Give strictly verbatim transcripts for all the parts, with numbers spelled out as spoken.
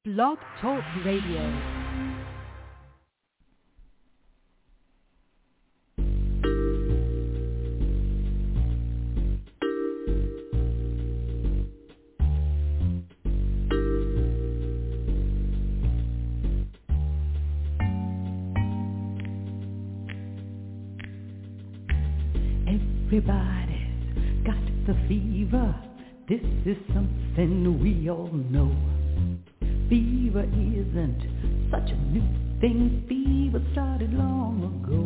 Blog Talk Radio. Everybody's got the fever. This is something we all know. Fever isn't such a new thing. Fever started long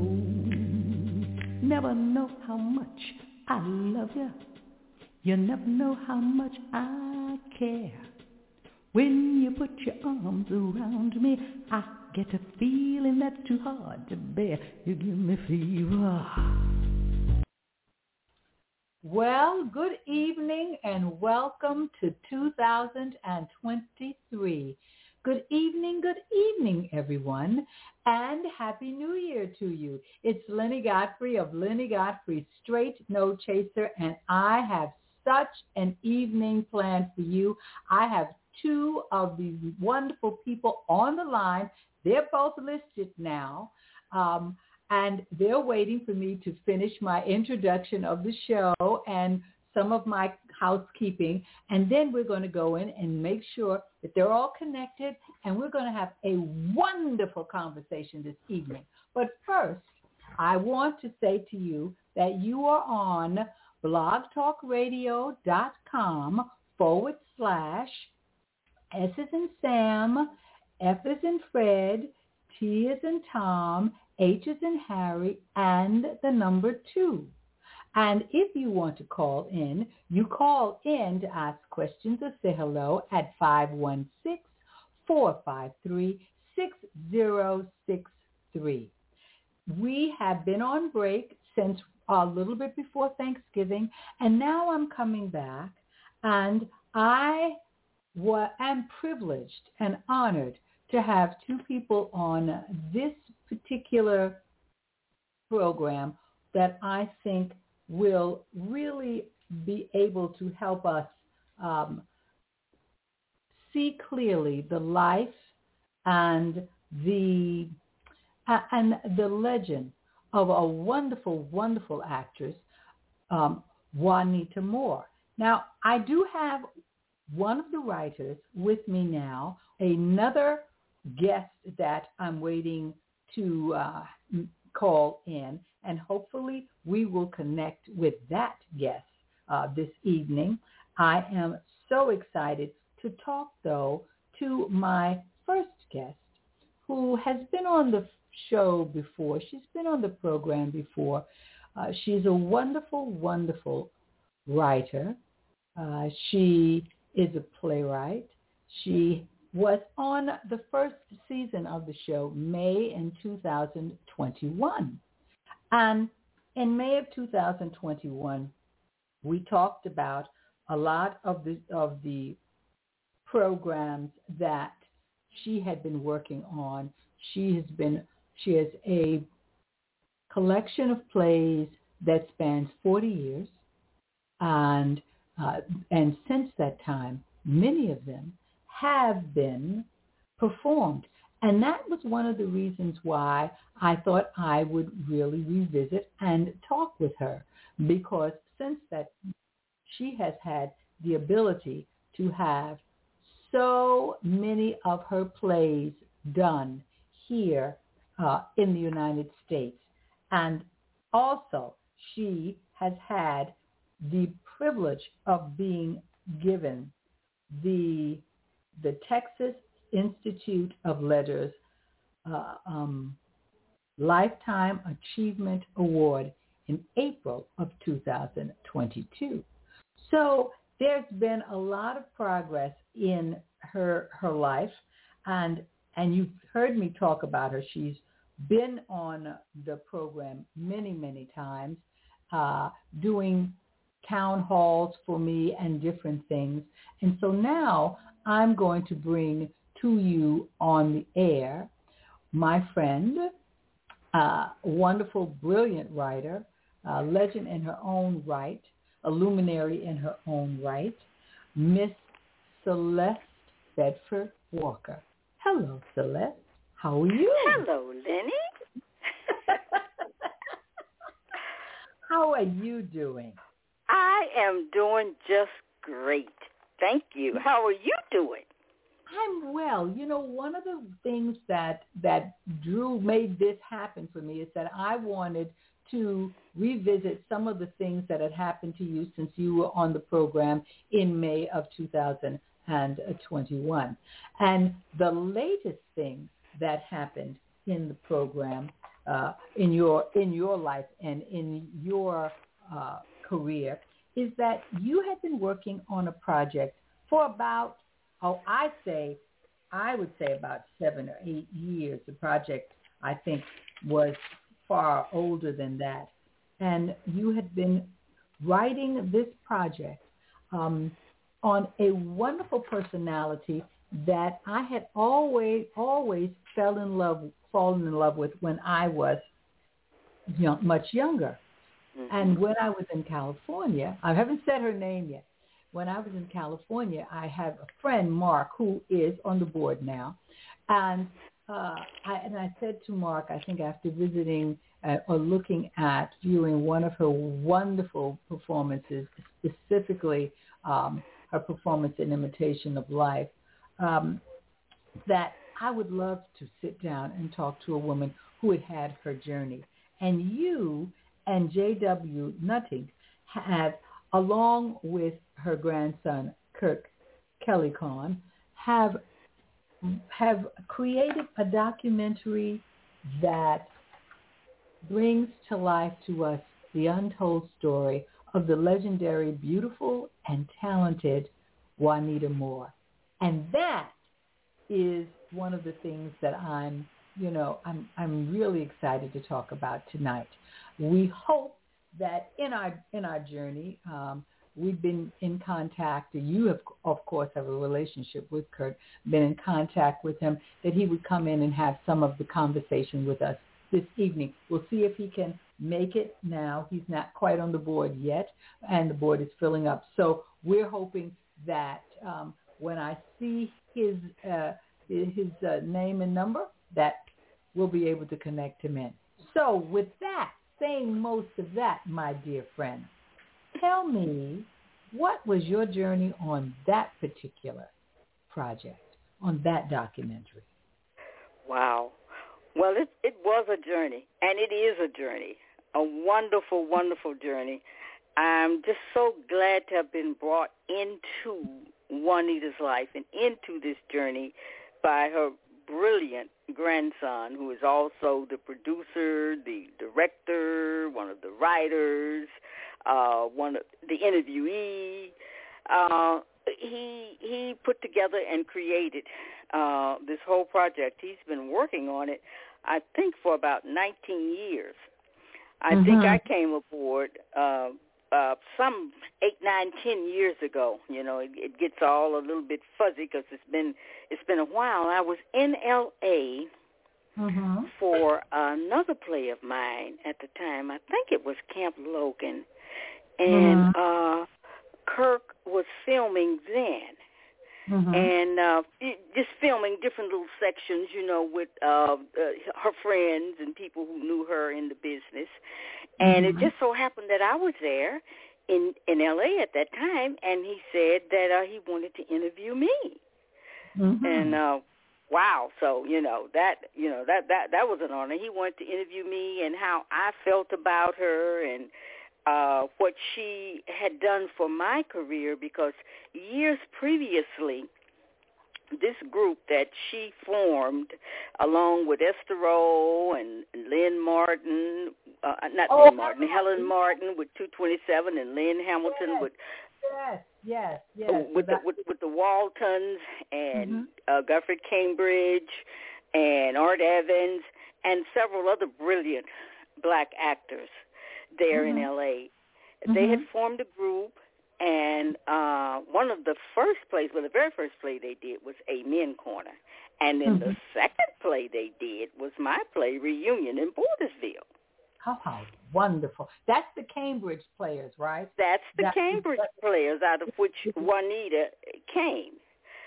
ago. Never know how much I love you. You never know how much I care. When you put your arms around me, I get a feeling that's too hard to bear. You give me fever. Well, good evening and welcome to two thousand twenty-three. Good evening, good evening, everyone, and Happy New Year to you. It's Lenny Godfrey of Lenny Godfrey Straight No Chaser, and I have such an evening planned for you. I have two of these wonderful people on the line. They're both listed now. Um, And they're waiting for me to finish my introduction of the show and some of my housekeeping. And then we're going to go in and make sure that they're all connected. And we're going to have a wonderful conversation this evening. But first, I want to say to you that you are on blogtalkradio.com forward slash S is in Sam, F is in Fred, T is in Tom, H is in Harry, and the number two. And if you want to call in, you call in to ask questions or say hello at five one six, four five three, six zero six three. We have been on break since a little bit before Thanksgiving, and now I'm coming back, and I wa- am privileged and honored to have two people on this particular program that I think will really be able to help us um, see clearly the life and the uh, and the legend of a wonderful, wonderful actress, um, Juanita Moore. Now, I do have one of the writers with me now, another guest that I'm waiting to uh, call in, and hopefully we will connect with that guest uh, this evening. I am so excited to talk, though, to my first guest, who has been on the show before. She's been on the program before. Uh, she's a wonderful, wonderful writer. Uh, she is a playwright. She was on the first season of the show, May in two thousand twenty-one. And in May of two thousand twenty-one, we talked about a lot of the of the programs that she had been working on. She has been she has a collection of plays that spans forty years, and uh, and since that time, many of them have been performed. And that was one of the reasons why I thought I would really revisit and talk with her, because since that, she has had the ability to have so many of her plays done here uh, in the United States. And also, she has had the privilege of being given the the Texas Institute of Letters uh, um, Lifetime Achievement Award in April of two thousand twenty-two. So there's been a lot of progress in her her life, and and you've heard me talk about her. She's been on the program many, many times, uh, doing town halls for me and different things. And so now I'm going to bring to you on the air my friend, uh, wonderful, brilliant writer, uh, legend in her own right, a luminary in her own right, Miss Celeste Bedford Walker. Hello, Celeste. How are you? Hello, Lenny. How are you doing? I am doing just great. Thank you. How are you doing? I'm well. You know, one of the things that that Drew made this happen for me is that I wanted to revisit some of the things that had happened to you since you were on the program in May of two thousand twenty-one. And the latest thing that happened in the program, uh, in your in your life and in your uh, career, is that you had been working on a project for about, oh, I'd say, I would say about seven or eight years. The project, I think, was far older than that. And you had been writing this project um, on a wonderful personality that I had always, always fell in love, fallen in love with when I was young, much younger. Mm-hmm. And when I was in California, I haven't said her name yet. When I was in California, I have a friend, Mark, who is on the board now. And uh, I, and I said to Mark, I think after visiting uh, or looking at, viewing one of her wonderful performances, specifically um, her performance in Imitation of Life, um, that I would love to sit down and talk to a woman who had had her journey. And you and J W Nutting had, along with her grandson, Kirk Kelly-Kahn, have have created a documentary that brings to life to us the untold story of the legendary, beautiful, and talented Juanita Moore. And that is one of the things that I'm, you know, I'm I'm really excited to talk about tonight. We hope that in our in our journey, um, we've been in contact. You have, of course, have a relationship with Kurt. Been in contact with him that he would come in and have some of the conversation with us this evening. We'll see if he can make it now. He's not quite on the board yet, and the board is filling up. So we're hoping that um, when I see his uh, his uh, name and number, that we'll be able to connect him in. So with that, saying most of that, my dear friend, tell me, what was your journey on that particular project, on that documentary? Wow. Well, it, it was a journey, and it is a journey, a wonderful, wonderful journey. I'm just so glad to have been brought into Juanita's life and into this journey by her brilliant grandson, who is also the producer, the director, one of the writers, uh, one of the interviewee. Uh, he he put together and created uh, this whole project. He's been working on it, I think, for about nineteen years. I mm-hmm. think I came aboard uh, uh, some eight, nine, ten years ago. You know, it, it gets all a little bit fuzzy because it's been it's been a while. I was in L A mm-hmm. for another play of mine at the time. I think it was Camp Logan, and mm-hmm. uh, Kirk was filming then. Mm-hmm. And uh, just filming different little sections, you know, with uh, uh, her friends and people who knew her in the business. And mm-hmm. it just so happened that I was there in, in L A at that time, and he said that uh, he wanted to interview me. Mm-hmm. And uh, wow, so you know that you know that, that that was an honor. He wanted to interview me and how I felt about her and Uh, what she had done for my career, because years previously, this group that she formed along with Esther Rowe and Lynn Martin, uh, not oh, Lynn Martin, Helen Martin with two twenty-seven and Lynn Hamilton yes, with yes, yes, yes. Uh, with, the, with, with the Waltons and mm-hmm. uh, Guthrie Cambridge and Art Evans and several other brilliant black actors there mm-hmm. in L A. Mm-hmm. They had formed a group, and uh, one of the first plays, well, the very first play they did was Amen Corner. And then mm-hmm. the second play they did was my play, Reunion in Bordesville. Oh, how wonderful. That's the Cambridge players, right? That's the That's Cambridge the, players out of which Juanita came.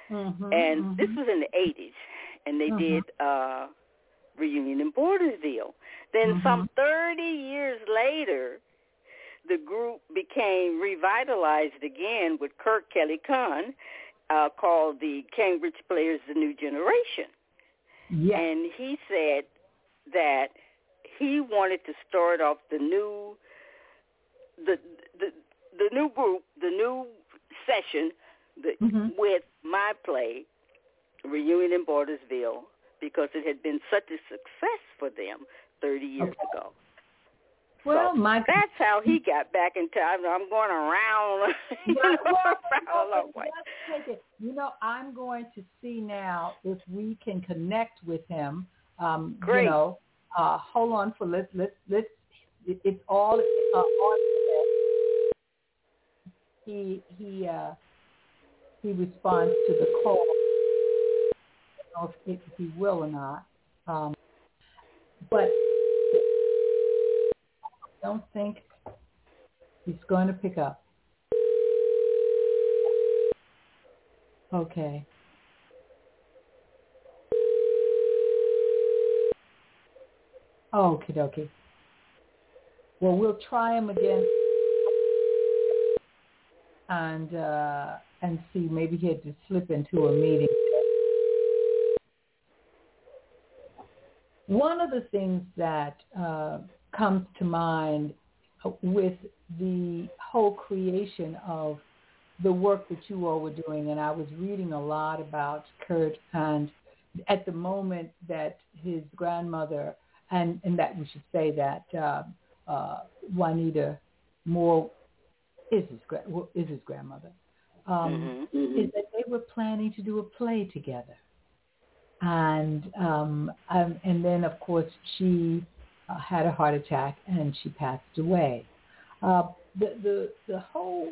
Mm-hmm, and mm-hmm. this was in the eighties, and they Mm-hmm. did uh, Reunion in Bordersville. Then Mm-hmm. some thirty years later, the group became revitalized again with Kirk Kelly Kahn, uh, called the Cambridge Players The New Generation. Yes. And he said that he wanted to start off the new the the, the new group, the new session the, mm-hmm. with my play, Reunion in Bordersville, because it had been such a success for them thirty years okay. ago. Well, so my that's how he got back in time. I'm going around, you know, well, around well, a long way. let's take it. You know, I'm going to see now if we can connect with him. Um, Great. You know, uh, hold on for let's let's let's. It, it's all uh, on. He he uh, he responds to the call. I don't know if, if he will or not, um, but I don't think he's going to pick up. Okay. Okie dokie. Well, we'll try him again and uh, and see. Maybe he had to slip into a meeting. One of the things that uh, comes to mind with the whole creation of the work that you all were doing, and I was reading a lot about Kurt, and at the moment that his grandmother, and, and that we should say that uh, uh, Juanita Moore is his, is his grandmother, um, mm-hmm. is that they were planning to do a play together. And um, um, and then, of course, she uh, had a heart attack and she passed away. Uh, the, the the whole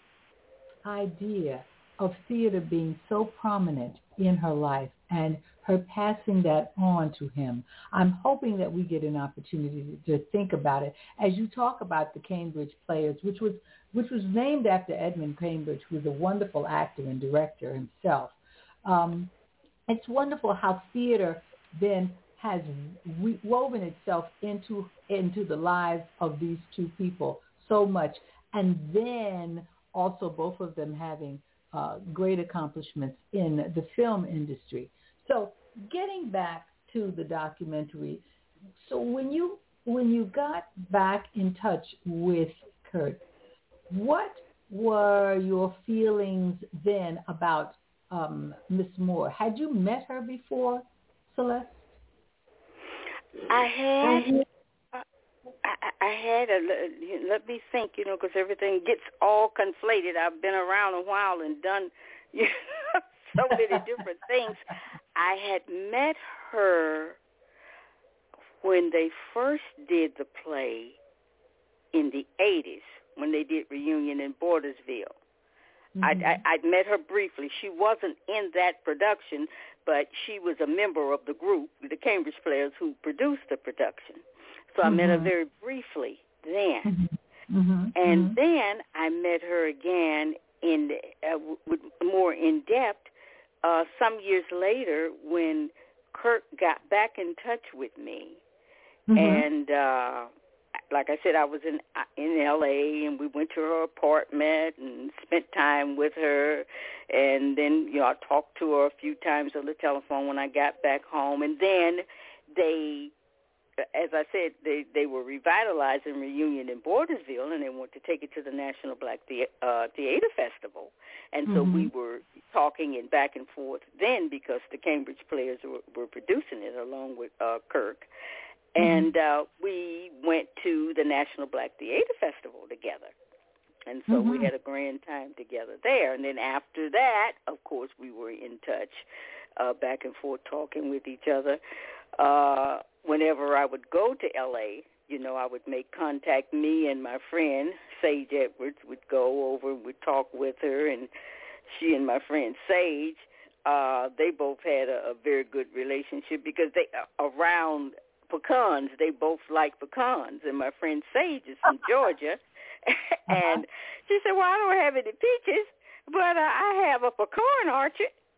idea of theater being so prominent in her life and her passing that on to him, I'm hoping that we get an opportunity to, to think about it as you talk about the Cambridge Players, which was which was named after Edmund Cambridge, who was a wonderful actor and director himself. Um, It's wonderful how theater then has re- woven itself into into the lives of these two people so much, and then also both of them having uh, great accomplishments in the film industry. So getting back to the documentary, so when you when you got back in touch with Kurt, what were your feelings then about Um, Miss Moore? Had you met her before, Celeste? I had. I, I had a. Let me think, you know, because everything gets all conflated. I've been around a while and done, you know, so many different things. I had met her when they first did the play in the eighties, when they did Reunion in Bordersville. Mm-hmm. I, I, I'd met her briefly. She wasn't in that production, but she was a member of the group, the Cambridge Players, who produced the production. So I mm-hmm. met her very briefly then. Mm-hmm. And mm-hmm. then I met her again in uh, with more in depth uh, some years later when Kurt got back in touch with me. Mm-hmm. And uh, like I said, I was in in L A, and we went to her apartment and spent time with her. And then, you know, I talked to her a few times on the telephone when I got back home. And then they, as I said, they, they were revitalizing Reunion in Bordersville, and they wanted to take it to the National Black the- uh, Theater Festival. And so mm-hmm. we were talking and back and forth then because the Cambridge Players were, were producing it along with uh, Kirk. And uh, we went to the National Black Theater Festival together. And so mm-hmm. we had a grand time together there. And then after that, of course, we were in touch, uh, back and forth talking with each other. Uh, whenever I would go to L A, you know, I would make contact. Me and my friend, Sage Edwards, would go over and would talk with her. And she and my friend Sage, uh, they both had a, a very good relationship because they uh, around pecans. They both like pecans. And my friend Sage is from Georgia. And she said, well, I don't have any peaches, but uh, I have a pecan orchard.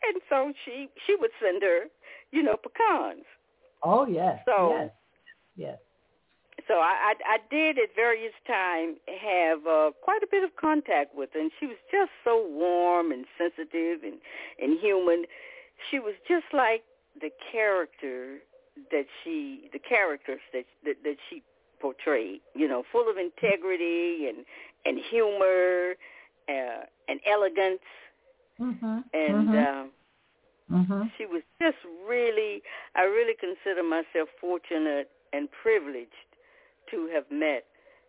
And so she she would send her, you know, pecans. Oh, yes, so, yes, yes. So I, I, I did at various times have uh, quite a bit of contact with her, and she was just so warm and sensitive and, and human. She was just like the character that she, the characters that that, that she portrayed, you know, full of integrity and, and humor uh, and elegance. Mm-hmm. And mm-hmm. Uh, mm-hmm. she was just really, I really consider myself fortunate and privileged to have met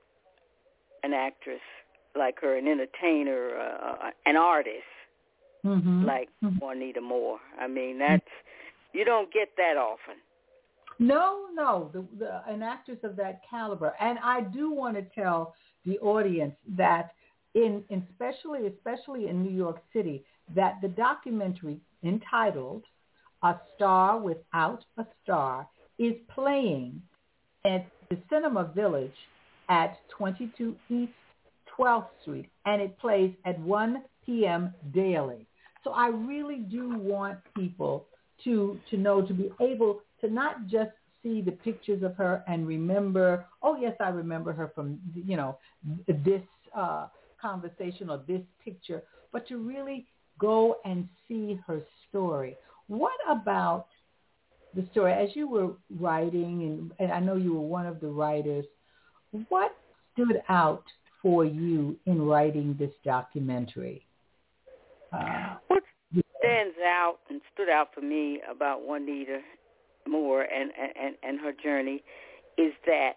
an actress like her, an entertainer, uh, an artist mm-hmm. like mm-hmm. Juanita Moore. I mean, that's, you don't get that often. No, no, the, the, an actress of that caliber. And I do want to tell the audience that in, in especially, especially in New York City, that the documentary entitled A Star Without a Star is playing at the Cinema Village at twenty-two East twelfth Street, and it plays at one p.m. daily. So I really do want people to to know, to be able to not just see the pictures of her and remember, oh, yes, I remember her from, you know, this uh, conversation or this picture, but to really go and see her story. What about the story, as you were writing, and, and I know you were one of the writers, what stood out for you in writing this documentary? Uh, what stands out and stood out for me about Juanita Moore and, and, and her journey is that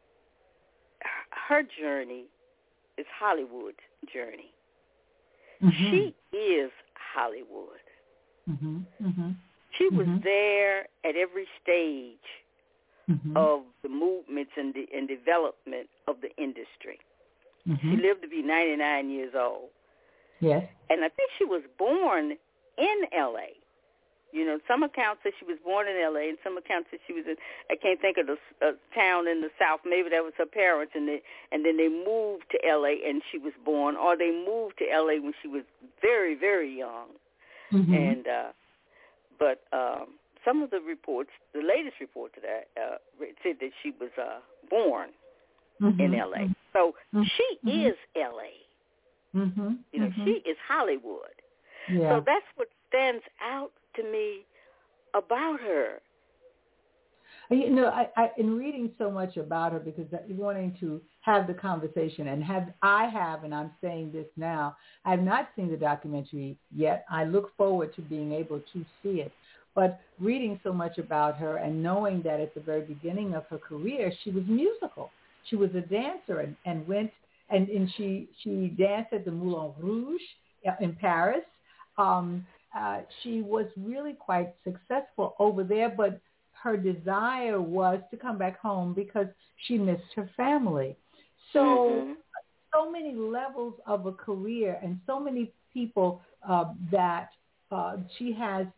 her journey is Hollywood's journey. Mm-hmm. She is Hollywood. Mm-hmm. Mm-hmm. She was mm-hmm. there at every stage mm-hmm. of the movements and the and development of the industry. Mm-hmm. She lived to be ninety-nine years old. Yes. And I think she was born in L A. You know, some accounts say she was born in L A, and some accounts say she was in, I can't think of the uh, town in the South. Maybe that was her parents, and they, and then they moved to L A and she was born, or they moved to L A when she was very, very young. Mm-hmm. And, uh, but um, some of the reports, the latest report to that, uh, said that she was uh, born mm-hmm. in L A. So mm-hmm. she is L A. Mm-hmm. You know, mm-hmm. she is Hollywood. Yeah. So that's what stands out to me about her. You know, I, I, in reading so much about her, because wanting to have the conversation, and have I have, and I'm saying this now, I have not seen the documentary yet. I look forward to being able to see it. But reading so much about her and knowing that at the very beginning of her career, she was musical. She was a dancer and, and went, and, and she, she danced at the Moulin Rouge in Paris. Um, uh, she was really quite successful over there, but her desire was to come back home because she missed her family. So, mm-hmm. so many levels of a career, and so many people uh, that uh, she has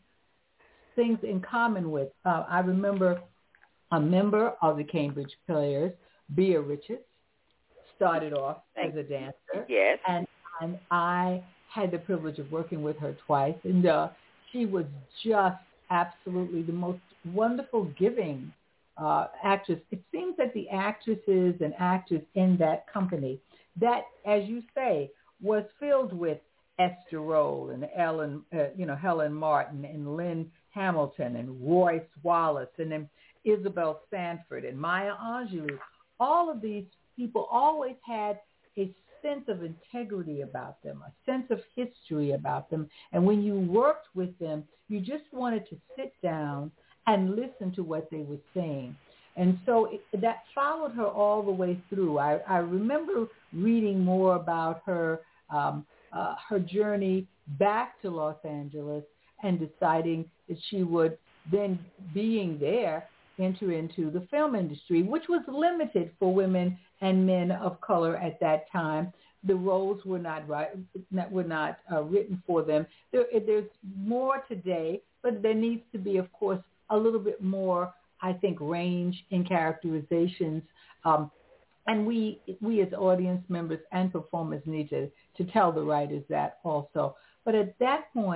things in common with. Uh, I remember a member of the Cambridge Players, Bea Richards, started off as a dancer. Yes. And, and I had the privilege of working with her twice, and uh, she was just absolutely the most wonderful, giving uh, actress. It seems that the actresses and actors in that company, that, as you say, was filled with Esther Rolle and Ellen, uh, you know, Helen Martin and Lynn Hamilton and Royce Wallace and then Isabel Sanford and Maya Angelou. All of these people always had a sense of integrity about them, a sense of history about them. And when you worked with them, you just wanted to sit down and listen to what they were saying. And so it, that followed her all the way through. I, I remember reading more about her, um, uh, her journey back to Los Angeles and deciding that she would then, being there, enter into the film industry, which was limited for women and men of color at that time. The roles were not right, were not uh, written for them. There, there's more today, but there needs to be, of course, a little bit more, I think, range in characterizations. Um, and we, we as audience members and performers need to, to tell the writers that also. But at that point,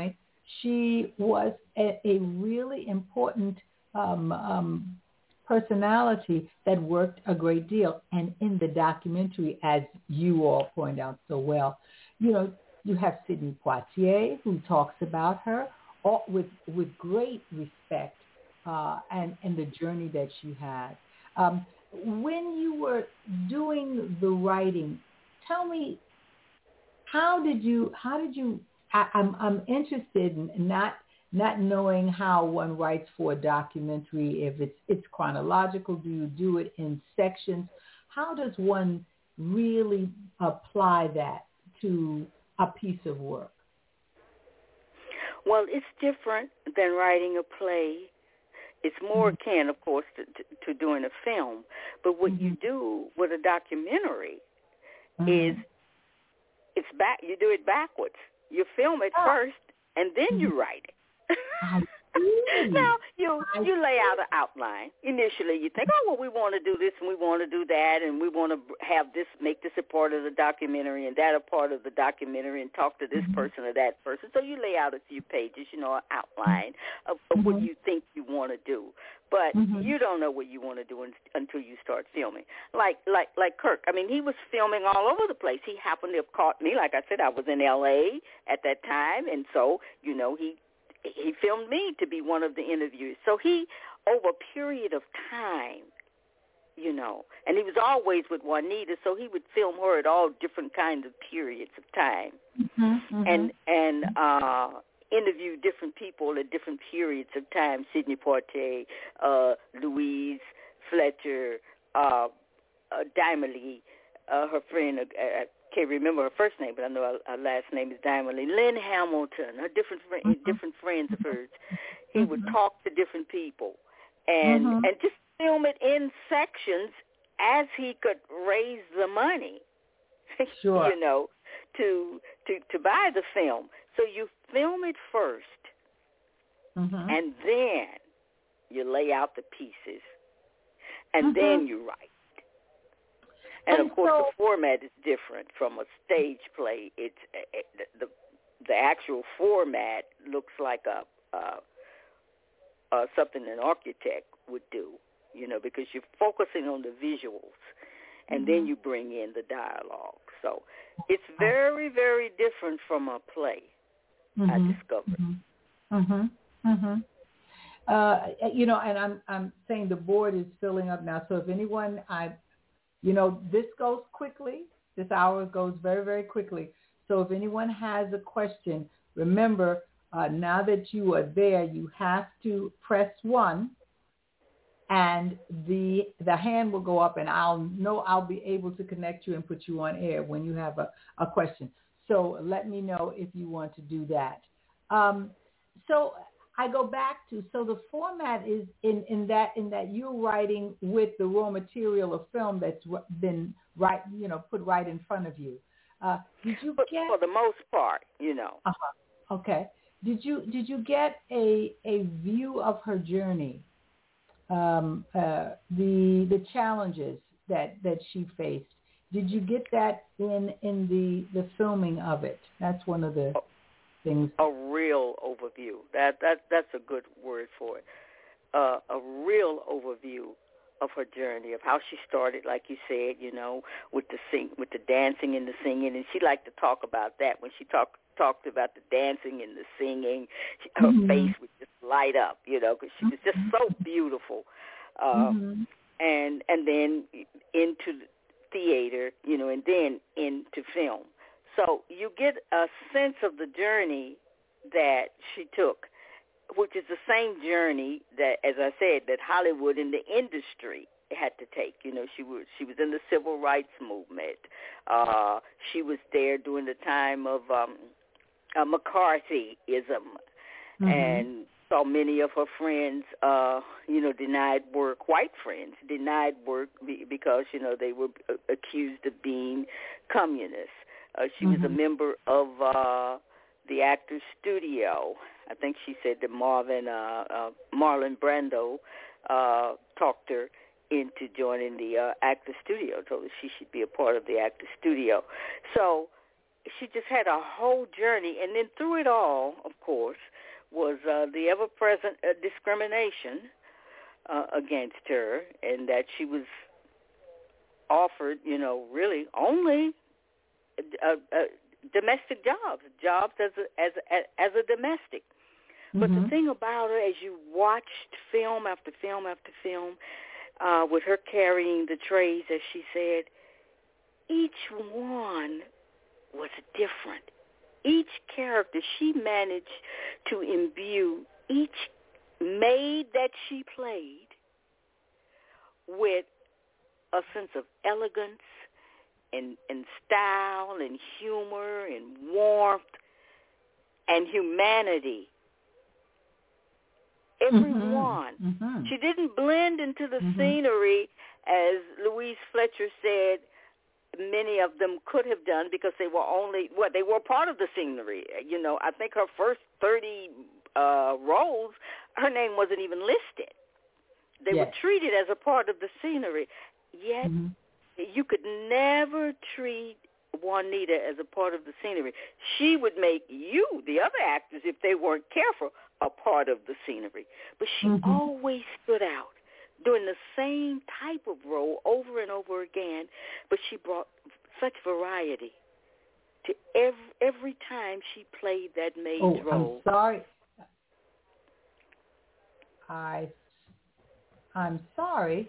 she was a, a really important um, um, personality that worked a great deal. And in the documentary, as you all point out so well, you know, you have Sidney Poitier, who talks about her all, with with great respect uh, and, and the journey that she had. Um, when you were doing the writing, tell me, how did you, how did you, I, I'm, I'm interested in not not knowing how one writes for a documentary, if it's it's chronological, do you do it in sections? How does one really apply that to a piece of work? Well, it's different than writing a play. It's more Mm-hmm. akin, of course, to, to, to doing a film. But what Mm-hmm. you do with a documentary Mm-hmm. is it's back. You do it backwards. You film it Oh. first, and then Mm-hmm. you write it. I see. Now, you I you lay see. out an outline. Initially, you think, oh, well, we want to do this and we want to do that, and we want to have this, make this a part of the documentary and that a part of the documentary, and talk to this Mm-hmm. person or that person. So you lay out a few pages, you know, an outline of, of Mm-hmm. what you think you want to do. But Mm-hmm. you don't know what you want to do un- until you start filming. Like like like Kirk. I mean, he was filming all over the place. He happened to have caught me. Like I said, I was in L A at that time, and so, you know, he he filmed me to be one of the interviews. So he, over a period of time, you know, and he was always with Juanita, so he would film her at all different kinds of periods of time, Mm-hmm. and and uh, interview different people at different periods of time. Sidney Poitier, uh, Louise Fletcher, uh, uh, Diamond Lee, uh, her friend. Uh, uh, I can't remember her first name, but I know her, her last name is Diamond Lee. Lynn Hamilton, her different fr- Mm-hmm. different friends of hers. He Mm-hmm. would talk to different people, and Mm-hmm. and just film it in sections as he could raise the money. Sure. You know, to to to buy the film. So you film it first, Mm-hmm. and then you lay out the pieces, and Mm-hmm. then you write. And, And of course, so, the format is different from a stage play. It's it, the the actual format looks like a uh, uh, something an architect would do, you know, because you're focusing on the visuals, and mm-hmm. then you bring in the dialogue. So it's very, very different from a play. Mm-hmm. I discovered. Mm-hmm. Mm-hmm. Mm-hmm. Uh, you know, and I'm I'm saying the board is filling up now. So if anyone, I, you know, this goes quickly. This hour goes very, very quickly. So if anyone has a question, remember, uh, now that you are there, you have to press one, and the the hand will go up, and I'll know I'll be able to connect you and put you on air when you have a, a question. So let me know if you want to do that. Um, so I go back to, so the format is in, in that in that you're writing with the raw material of film that's been right, you know, put right in front of you. Uh, did you But get for the most part, you know. Uh-huh. Okay. Did you did you get a a view of her journey, um, uh, the the challenges that, that she faced? Did you get that in in the, the filming of it? That's one of the things. A real overview. That that that's a good word for it. Uh, a real overview of her journey, of how she started, like you said, you know, with the sing, with the dancing and the singing, and she liked to talk about that. When she talked talked about the dancing and the singing, she, her Mm-hmm. face would just light up, you know, because she was just so beautiful. Uh, Mm-hmm. and and then into theater, you know, and then into film. So you get a sense of the journey that she took, which is the same journey that, as I said, that Hollywood and the industry had to take. You know, she was she was in the civil rights movement. Uh, she was there during the time of um, uh, McCarthyism, mm-hmm. and saw many of her friends, uh, you know, denied work. White friends denied work because, you know, they were accused of being communists. Uh, she mm-hmm. was a member of uh, the Actors Studio. I think she said that Marvin, uh, uh, Marlon Brando uh, talked her into joining the uh, Actors Studio, told her she should be a part of the Actors Studio. So she just had a whole journey. And then through it all, of course, was uh, the ever-present uh, discrimination uh, against her, and that she was offered, you know, really only uh, uh, domestic jobs, jobs as a, as a, as a domestic. But mm-hmm. the thing about her, as you watched film after film after film, uh, with her carrying the trays, as she said, each one was different. Each character, she managed to imbue each maid that she played with a sense of elegance and, and style and humor and warmth and humanity. Everyone. Mm-hmm. Mm-hmm. She didn't blend into the mm-hmm. scenery, as Louise Fletcher said many of them could have done, because they were only, well, they were part of the scenery. You know, I think her first thirty uh, roles, her name wasn't even listed. They yes. were treated as a part of the scenery. Yet, mm-hmm. you could never treat Juanita as a part of the scenery. She would make you, the other actors, if they weren't careful, a part of the scenery. But she mm-hmm. always stood out, doing the same type of role over and over again, but she brought such variety to every, every time she played that maid's oh, role. I'm sorry. I, I'm sorry.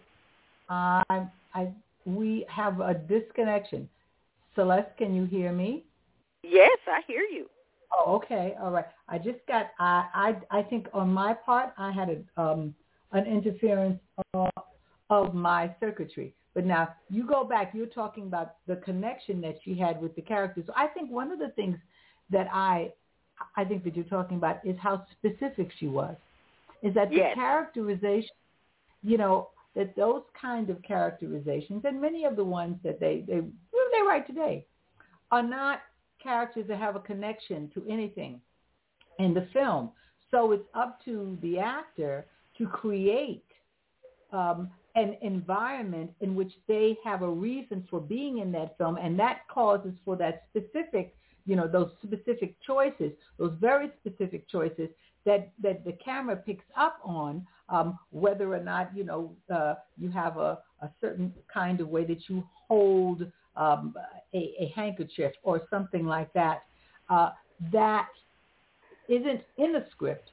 I, I, we have a disconnection. Celeste, can you hear me? Yes, I hear you. Oh, okay. All right. I just got, I, I, I think on my part, I had a, um, an interference of, of my circuitry. But now you go back, you're talking about the connection that she had with the characters. So I think one of the things that I, I think that you're talking about is how specific she was. Is that yes. the characterization, you know, that those kind of characterizations, and many of the ones that they, they, they write today, are not characters that have a connection to anything in the film. So it's up to the actor to create um, an environment in which they have a reason for being in that film, and that causes for that specific, you know, those specific choices, those very specific choices that, that the camera picks up on, um, whether or not, you know, uh, you have a, a certain kind of way that you hold um, a, a handkerchief or something like that, uh, that isn't in the script,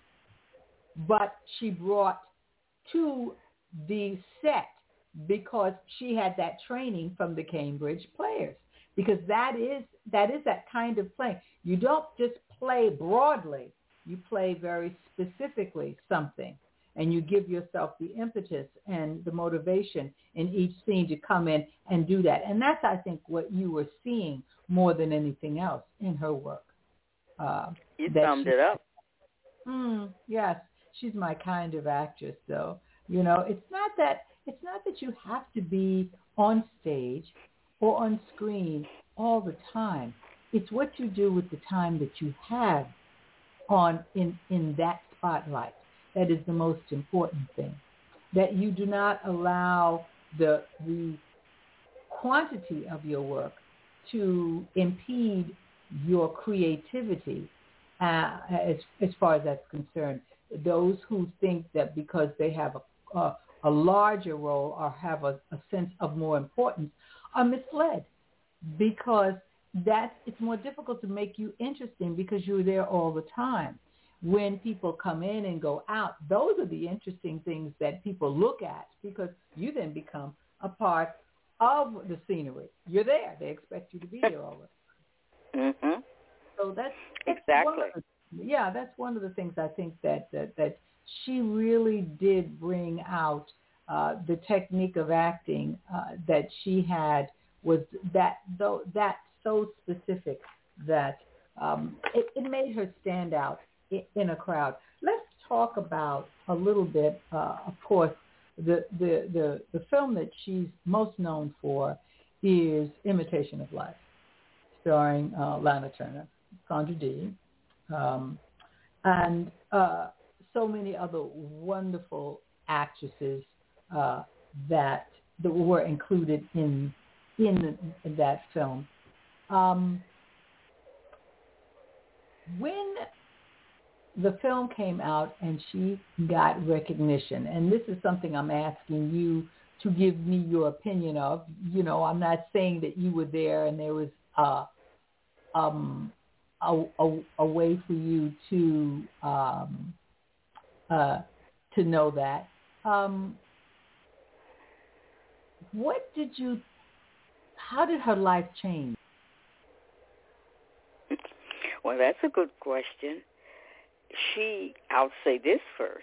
but she brought to the set because she had that training from the Cambridge Players. Because that is that is that kind of playing. You don't just play broadly. You play very specifically something, and you give yourself the impetus and the motivation in each scene to come in and do that. And that's, I think, what you were seeing more than anything else in her work. Uh, you summed she, it up. Mm, yes, she's my kind of actress, though. You know, it's not that it's not that you have to be on stage or on screen all the time. It's what you do with the time that you have on in, in that spotlight. That is the most important thing. That you do not allow the the quantity of your work to impede your creativity uh, as as far as that's concerned. Those who think that because they have a a, a larger role or have a, a sense of more importance are misled, because that it's more difficult to make you interesting because you're there all the time. When people come in and go out, those are the interesting things that people look at, because you then become a part of the scenery. You're there. They expect you to be there all the time. Mm-hmm. So that's, that's exactly. One of the, yeah, that's one of the things I think that that, that she really did bring out. Uh, the technique of acting uh, that she had was that though that so specific that um, it, it made her stand out in, in a crowd. Let's talk about a little bit, uh, of course, the, the the the film that she's most known for is Imitation of Life, starring uh, Lana Turner, Sandra Dee, um, and uh, so many other wonderful actresses uh, that that were included in in, in that film. Um, when the film came out and she got recognition, and this is something I'm asking you to give me your opinion of. You know, I'm not saying that you were there and there was uh, um, a, a, a way for you to um, uh, to know that. Um, what did you? How did her life change? Well, that's a good question. She, I'll say this first.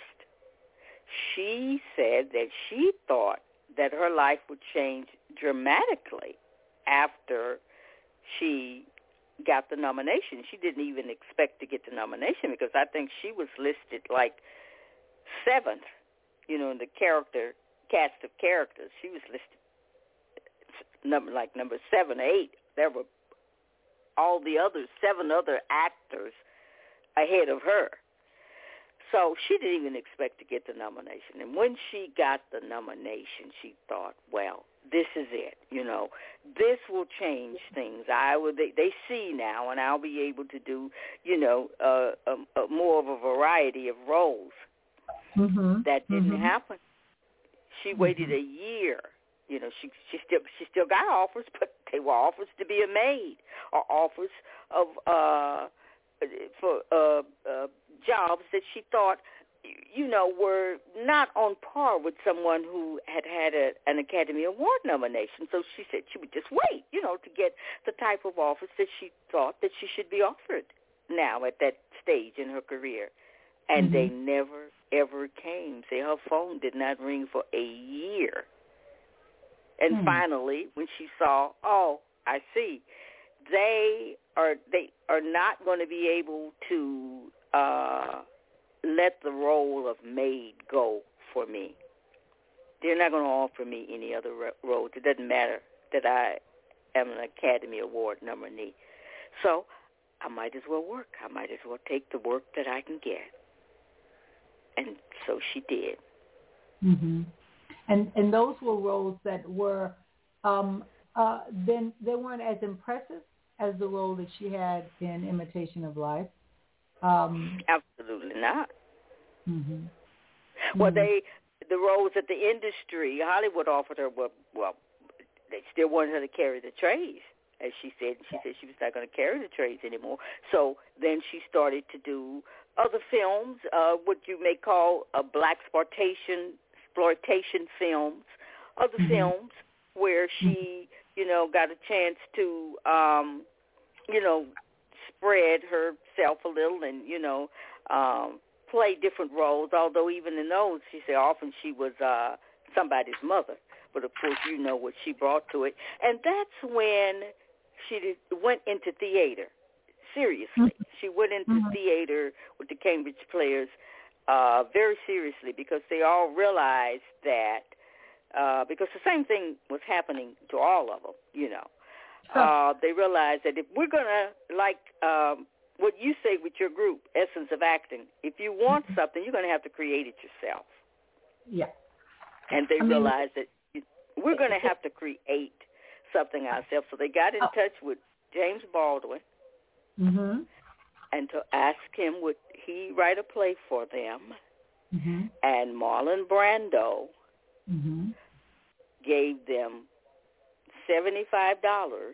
She said that she thought that her life would change dramatically after she got the nomination. She didn't even expect to get the nomination because I think she was listed like seventh, you know, in the character cast of characters. She was listed number like number seven or eight. There were all the others, seven other actors ahead of her. So she didn't even expect to get the nomination. And when she got the nomination, she thought, well, this is it. You know, this will change things. I will, they, they see now, and I'll be able to do, you know, uh, a, a more of a variety of roles. Mm-hmm. That didn't mm-hmm. happen. She waited mm-hmm. a year. You know, she she still she still got offers, but they were offers to be a maid or offers of uh for uh, uh jobs that she thought, you know, were not on par with someone who had had a, an Academy Award nomination. So she said she would just wait, you know, to get the type of offers that she thought that she should be offered now at that stage in her career. And mm-hmm. they never, ever came. Say her phone did not ring for a year. And hmm. finally, when she saw, oh, I see, they are they are not going to be able to uh, let the role of maid go for me. They're not going to offer me any other role. It doesn't matter that I am an Academy Award nominee. So I might as well work. I might as well take the work that I can get. And so she did. Mm-hmm. And and those were roles that were, um, uh, then they weren't as impressive as the role that she had in Imitation of Life. Um, Absolutely not. Mm-hmm. Well, mm-hmm. they the roles that the industry, Hollywood offered her were, well, they still wanted her to carry the trays, as she said. She said she was not going to carry the trays anymore. So then she started to do other films, uh, what you may call a black exploitation exploitation films, other mm-hmm. films where she, you know, got a chance to, um, you know, spread herself a little and, you know, um, play different roles, although even in those, she said often she was uh, somebody's mother. But, of course, you know what she brought to it. And that's when she did, went into theater, seriously. Mm-hmm. She went into mm-hmm. theater with the Cambridge Players uh, very seriously because they all realized that, uh, because the same thing was happening to all of them, you know. Uh, they realized that if we're going to, like um, what you say with your group, Essence of Acting, if you want mm-hmm. something, you're going to have to create it yourself. Yeah. And they I realized mean, that we're going to have to create something ourselves. So they got in oh. touch with James Baldwin mm-hmm. and to ask him would he write a play for them. Mm-hmm. And Marlon Brando mm-hmm. gave them seventy-five dollars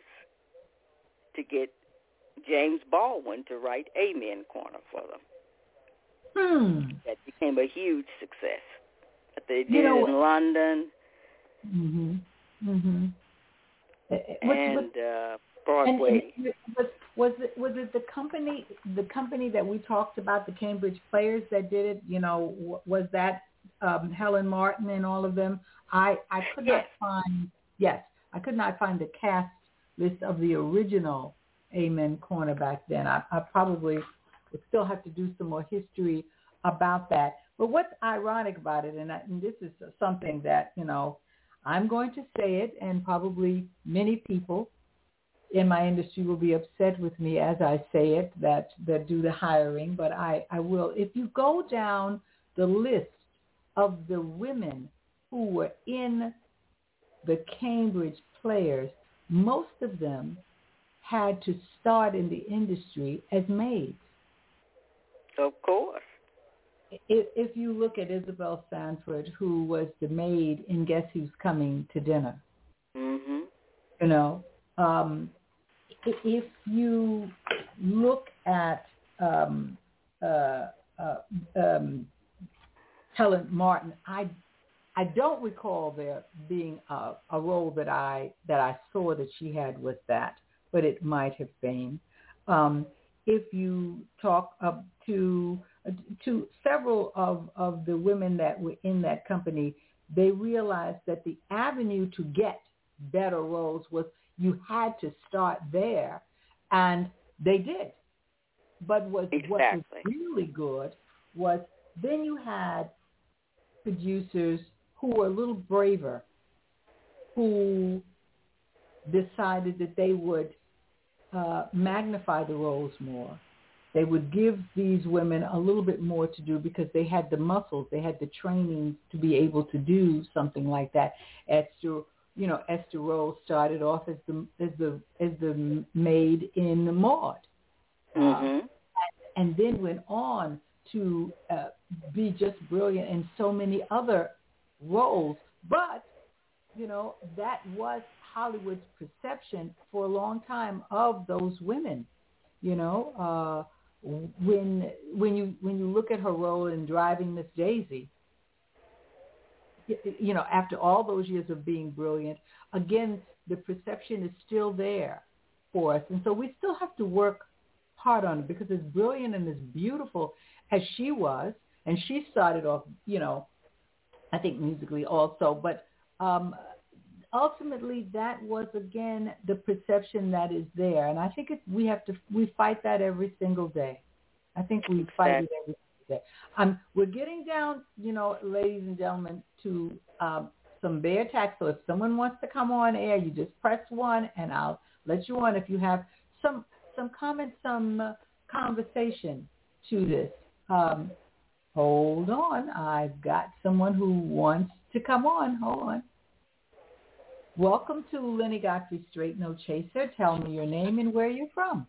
to get James Baldwin to write Amen Corner for them. Hmm. That became a huge success. They did you know, it in London mm-hmm. Mm-hmm. and uh, Broadway. And, and was, was it was it the company the company that we talked about, the Cambridge Players, that did it? You know, was that um, Helen Martin and all of them? I I could yes. not find yes. I could not find the cast list of the original Amen Corner back then. I, I probably would still have to do some more history about that. But what's ironic about it, and, I, and this is something that, you know, I'm going to say it, and probably many people in my industry will be upset with me as I say it, that, that do the hiring, but I, I will. If you go down the list of the women who were in the Cambridge Players, most of them had to start in the industry as maids. Of course. If, if you look at Isabel Sanford, who was the maid in Guess Who's Coming to Dinner, mm-hmm. you know, um, if you look at um, uh, uh, um, Helen Martin, I I don't recall there being a, a role that I that I saw that she had with that, but it might have been. Um, if you talk up to to several of, of the women that were in that company, they realized that the avenue to get better roles was you had to start there, and they did. But what, exactly. what was really good was then you had producers who were a little braver, who decided that they would uh, magnify the roles more. They would give these women a little bit more to do because they had the muscles, they had the training to be able to do something like that. Esther, you know, Esther Rolle started off as the as the as the maid in Maude, mm-hmm. uh, and then went on to uh, be just brilliant in so many other roles. But you know, that was Hollywood's perception for a long time of those women. You know, uh, when when you when you look at her role in Driving Miss Daisy, you know, after all those years of being brilliant, again, the perception is still there for us. And so we still have to work hard on it because as brilliant and as beautiful as she was, and she started off, you know, I think musically also, but um, ultimately that was, again, the perception that is there. And I think it, we have to, we fight that every single day. I think we fight it every single day. Um, we're getting down, you know, ladies and gentlemen, to um, some bare tax. So if someone wants to come on air, you just press one and I'll let you on if you have some, some comments, some uh, conversation to this. Um, hold on. I've got someone who wants to come on. Hold on. Welcome to Lenny Godfrey Straight No Chaser. Tell me your name and where you're from.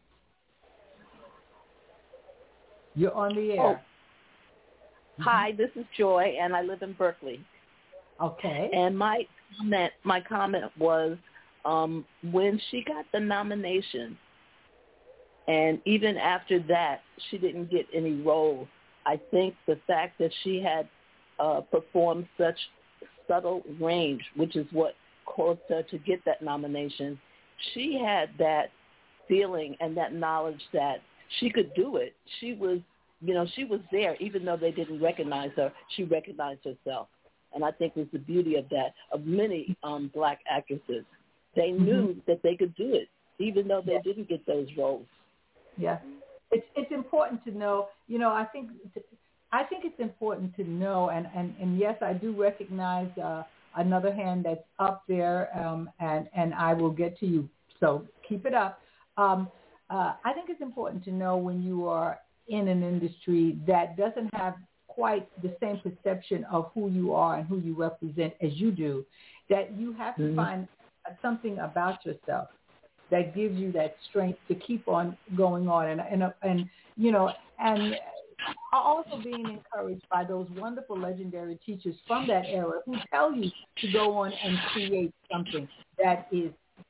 You're on the air. Oh. Hi, this is Joy, and I live in Berkeley. Okay. And my comment, my comment was um, when she got the nomination, and even after that, she didn't get any roles. I think the fact that she had uh, performed such subtle range, which is what caused her to get that nomination, she had that feeling and that knowledge that she could do it. She was, you know, she was there. Even though they didn't recognize her, she recognized herself. And I think was the beauty of that, of many um, black actresses. They knew mm-hmm. that they could do it, even though they yeah. didn't get those roles. Yeah. It's it's important to know, you know, I think I think it's important to know, and, and, and yes, I do recognize uh, another hand that's up there, um, and, and I will get to you, so keep it up. Um, uh, I think it's important to know when you are in an industry that doesn't have quite the same perception of who you are and who you represent as you do, that you have to mm-hmm. find something about yourself that gives you that strength to keep on going on, and and and you know, and also being encouraged by those wonderful legendary teachers from that era who tell you to go on and create something that is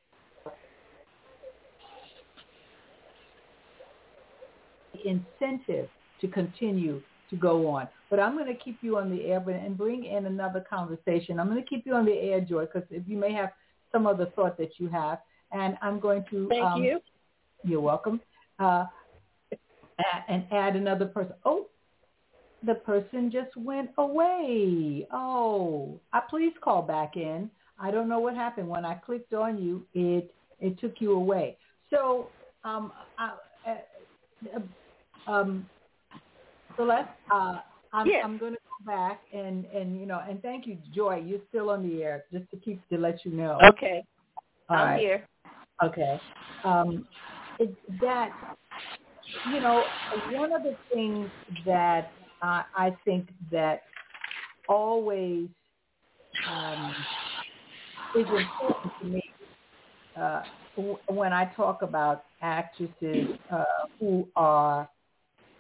incentive to continue to go on. But I'm going to keep you on the air and bring in another conversation. I'm going to keep you on the air, Joy, because if you may have some other thought that you have. And I'm going to... Thank um, you. You're welcome. Uh, and add another person. Oh, the person just went away. Oh, uh, please call back in. I don't know what happened. When I clicked on you, it it took you away. So, um, uh, uh, um, Celeste, uh, I'm, yes. I'm going to go back and, and, you know, and thank you, Joy. You're still on the air, just to keep, to let you know. Okay. All I'm right. here. Okay. Um, it, that, you know, one of the things that uh, I think that always um, is important to me uh, w- when I talk about actresses uh, who are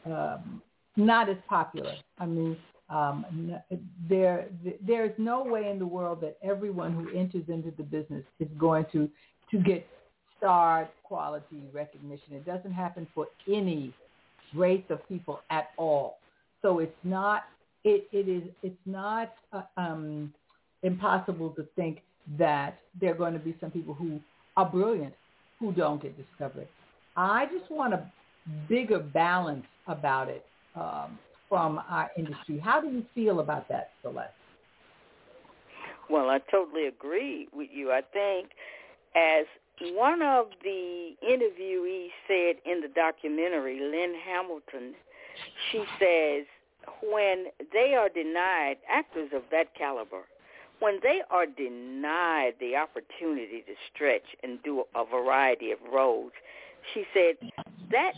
um, not as popular. I mean, um, there there's no way in the world that everyone who enters into the business is going to to get star quality recognition. It doesn't happen for any race of people at all. So it's not it it is it's not uh, um, impossible to think that there are going to be some people who are brilliant who don't get discovered. I just want a bigger balance about it um, from our industry. How do you feel about that, Celeste? Well, I totally agree with you. I think as one of the interviewees said in the documentary, Lynn Hamilton, she says when they are denied, actors of that caliber, when they are denied the opportunity to stretch and do a variety of roles, she said that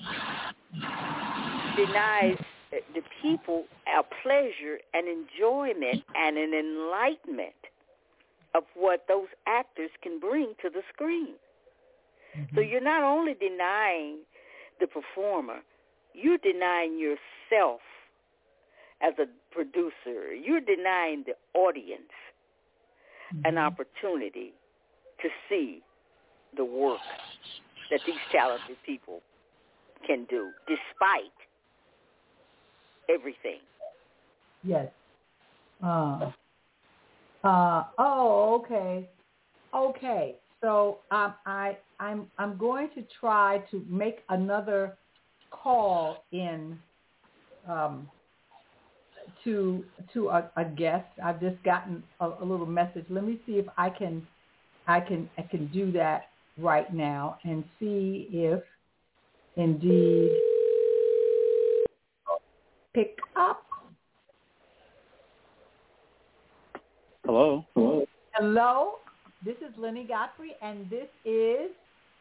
denies the people a pleasure and enjoyment and an enlightenment of what those actors can bring to the screen. Mm-hmm. So you're not only denying the performer, you're denying yourself as a producer. You're denying the audience mm-hmm. an opportunity to see the work that these talented people can do, despite everything. Yes. Uh, uh, oh, okay. Okay. So um, I, I'm I'm going to try to make another call in um, to to a, a guest. I've just gotten a, a little message. Let me see if I can I can I can do that right now and see if indeed pick up. Hello. Hello. Hello. This is Lenny Godfrey, and this is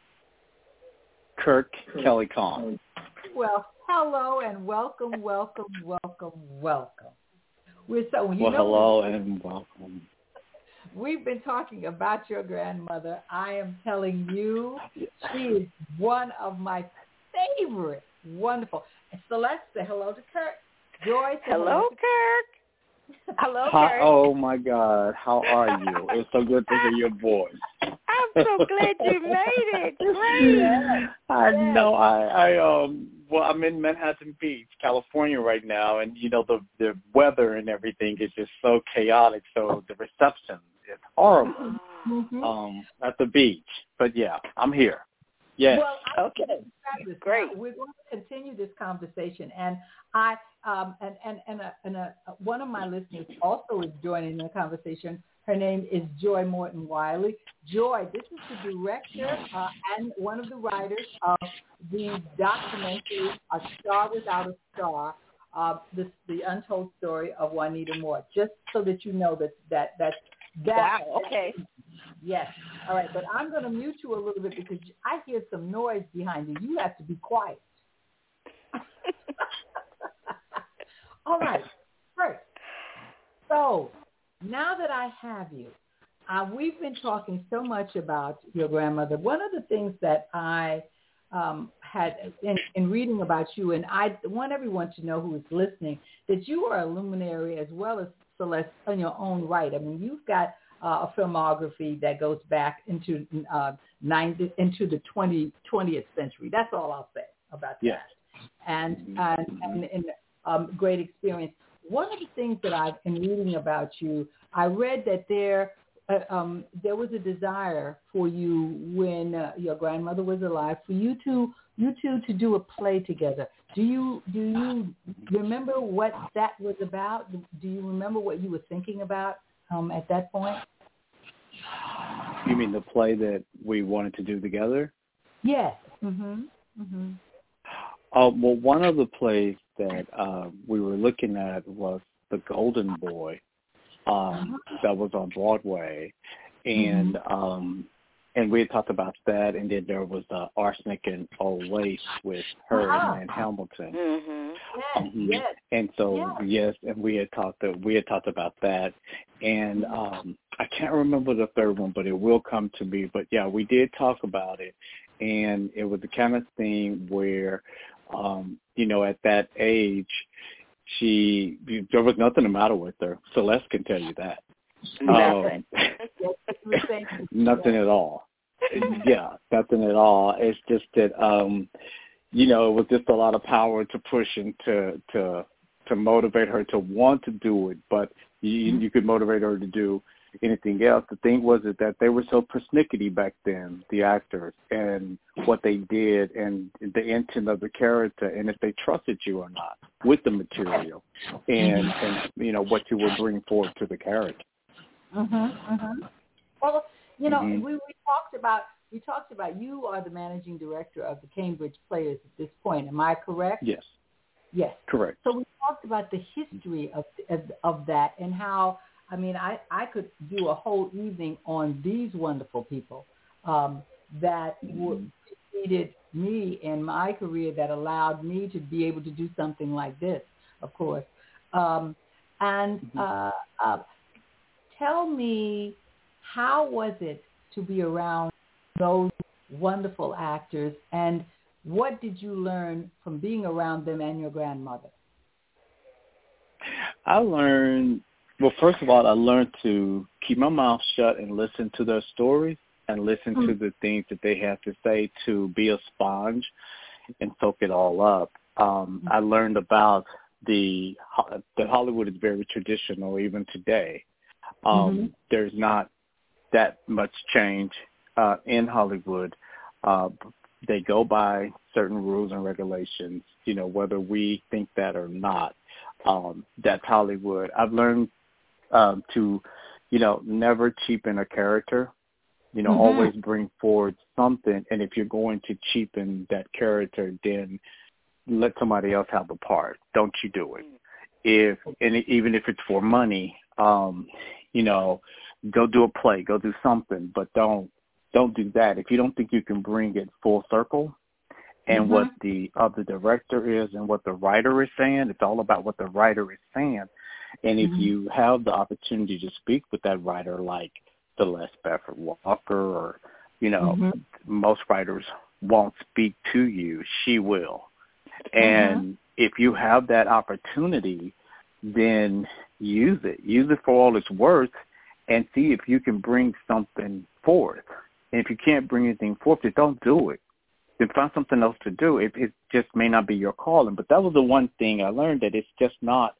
Kirk Kelly Kahn. Well, hello and welcome, welcome, welcome, welcome. We're so you well, know, hello and welcome. We've been talking about your grandmother. I am telling you, she is one of my favorite. Wonderful. And Celeste, say hello to Kirk. Joy, say hello, hello to Kirk. Hello, Hi, Kirk. oh, my God. How are you? It's so good to hear your voice. I'm so glad you made it. Great. Yes. I yes. know. I, I, um, well, I'm in Manhattan Beach, California right now, and, you know, the, the weather and everything is just so chaotic, so the reception is horrible mm-hmm. um, at the beach. But, yeah, I'm here. Yes. Well, okay. Great. We're going to continue this conversation, and I um, and and and, a, and a, one of my listeners also is joining the conversation. Her name is Joy Morton Wiley. Joy, this is the director uh, and one of the writers of the documentary "A Star Without a Star," uh, this, the untold story of Juanita Moore. Just so that you know that that that that. Wow. Okay. Yes. All right, but I'm going to mute you a little bit because I hear some noise behind you. You have to be quiet. All right. First, so now that I have you, uh, we've been talking so much about your grandmother. One of the things that I um, had in, in reading about you, and I want everyone to know who is listening, that you are a luminary as well as Celeste in your own right. I mean, you've got Uh, a filmography that goes back into uh, ninety, into the twentieth century. That's all I'll say about yes. that. And and, and, and um, great experience. One of the things that I've been reading about you, I read that there uh, um, there was a desire for you when uh, your grandmother was alive for you to you two to do a play together. Do you do you remember what that was about? Do you remember what you were thinking about? Um, at that point? You mean the play that we wanted to do together? Yes. Mm-hmm. Mm-hmm. Uh, well, one of the plays that uh, we were looking at was The Golden Boy um, uh-huh. that was on Broadway. And mm-hmm. um, and we had talked about that, and then there was uh, Arsenic and Old Lace with her uh-huh. and Lynn Hamilton. Mm-hmm. Yes, mm-hmm. yes. And so yes. yes, and we had talked that we had talked about that, and um, I can't remember the third one, but it will come to me. But yeah, we did talk about it, and it was the kind of thing where Um, you know, at that age, she there was nothing the matter with her. Celeste can tell you that. Nothing. Um, nothing at all. Yeah, nothing at all. It's just that, um, you know, it was just a lot of power to push and to to to motivate her to want to do it, but you, you could motivate her to do anything else. The thing was is that they were so persnickety back then, the actors, and what they did and the intent of the character, and if they trusted you or not with the material, and, and you know, what you would bring forward to the character. Mm-hmm, mm-hmm. Well, you know, mm-hmm. we, we talked about we talked about you are the managing director of the Cambridge Players at this point. Am I correct? Yes. Yes. Correct. So we talked about the history of of, of that and how, I mean, I, I could do a whole evening on these wonderful people um, that mm-hmm. preceded me in my career that allowed me to be able to do something like this, of course. Um, and mm-hmm. uh, uh, tell me, how was it to be around those wonderful actors, and what did you learn from being around them and your grandmother? I learned, well, first of all, I learned to keep my mouth shut and listen to their stories and listen mm-hmm. to the things that they have to say, to be a sponge and soak it all up. Um, mm-hmm. I learned about the that Hollywood is very traditional even today. Um, mm-hmm. There's not that much change uh, in Hollywood. Uh, they go by certain rules and regulations, you know, whether we think that or not. Um, that's Hollywood. I've learned um, to, you know, never cheapen a character, you know, mm-hmm. always bring forward something. And if you're going to cheapen that character, then let somebody else have the part. Don't you do it. If and even if it's for money, um, you know, go do a play, go do something, but don't don't do that. If you don't think you can bring it full circle, and mm-hmm. what the other director is and what the writer is saying, it's all about what the writer is saying. And if mm-hmm. you have the opportunity to speak with that writer, like Celeste Bedford Walker, or you know, mm-hmm. most writers won't speak to you, she will. And mm-hmm. if you have that opportunity, then use it. Use it for all it's worth, and see if you can bring something forth. And if you can't bring anything forth, then don't do it. Then find something else to do. It, it just may not be your calling. But that was the one thing I learned, that it's just not,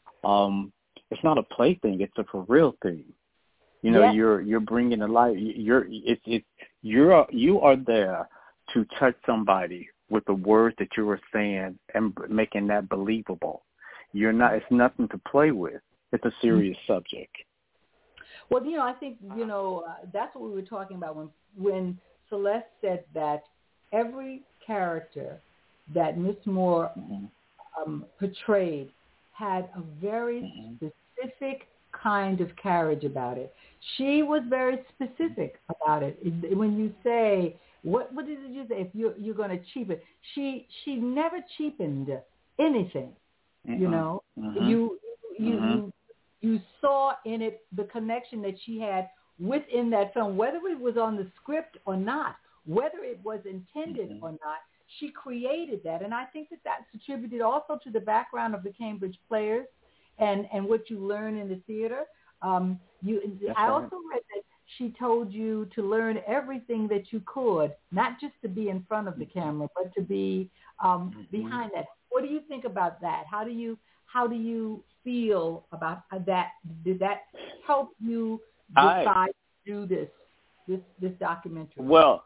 um, it's not a play thing. It's a for real thing. You know, yeah. you're you're bringing a light. You're it's it's you're you are there to touch somebody with the words that you were saying and making that believable. You're not. It's nothing to play with. It's a serious mm-hmm. subject. Well, you know, I think, you know, uh, that's what we were talking about when when Celeste said that every character that Miss Moore mm-hmm. um, portrayed had a very mm-hmm. specific kind of carriage about it. She was very specific about it. When you say, what what did you say? If you're, you're going to cheapen, she she never cheapened anything. Mm-hmm. You know, mm-hmm. you you mm-hmm. you. You saw in it the connection that she had within that film, whether it was on the script or not, whether it was intended mm-hmm. or not, she created that. And I think that that's attributed also to the background of the Cambridge Players and, and what you learn in the theater. Um, you, I also read that she told you to learn everything that you could, not just to be in front of the camera, but to be um, mm-hmm. behind that. What do you think about that? How do you how do you feel about that? Did that help you decide I, to do this this this documentary? Well,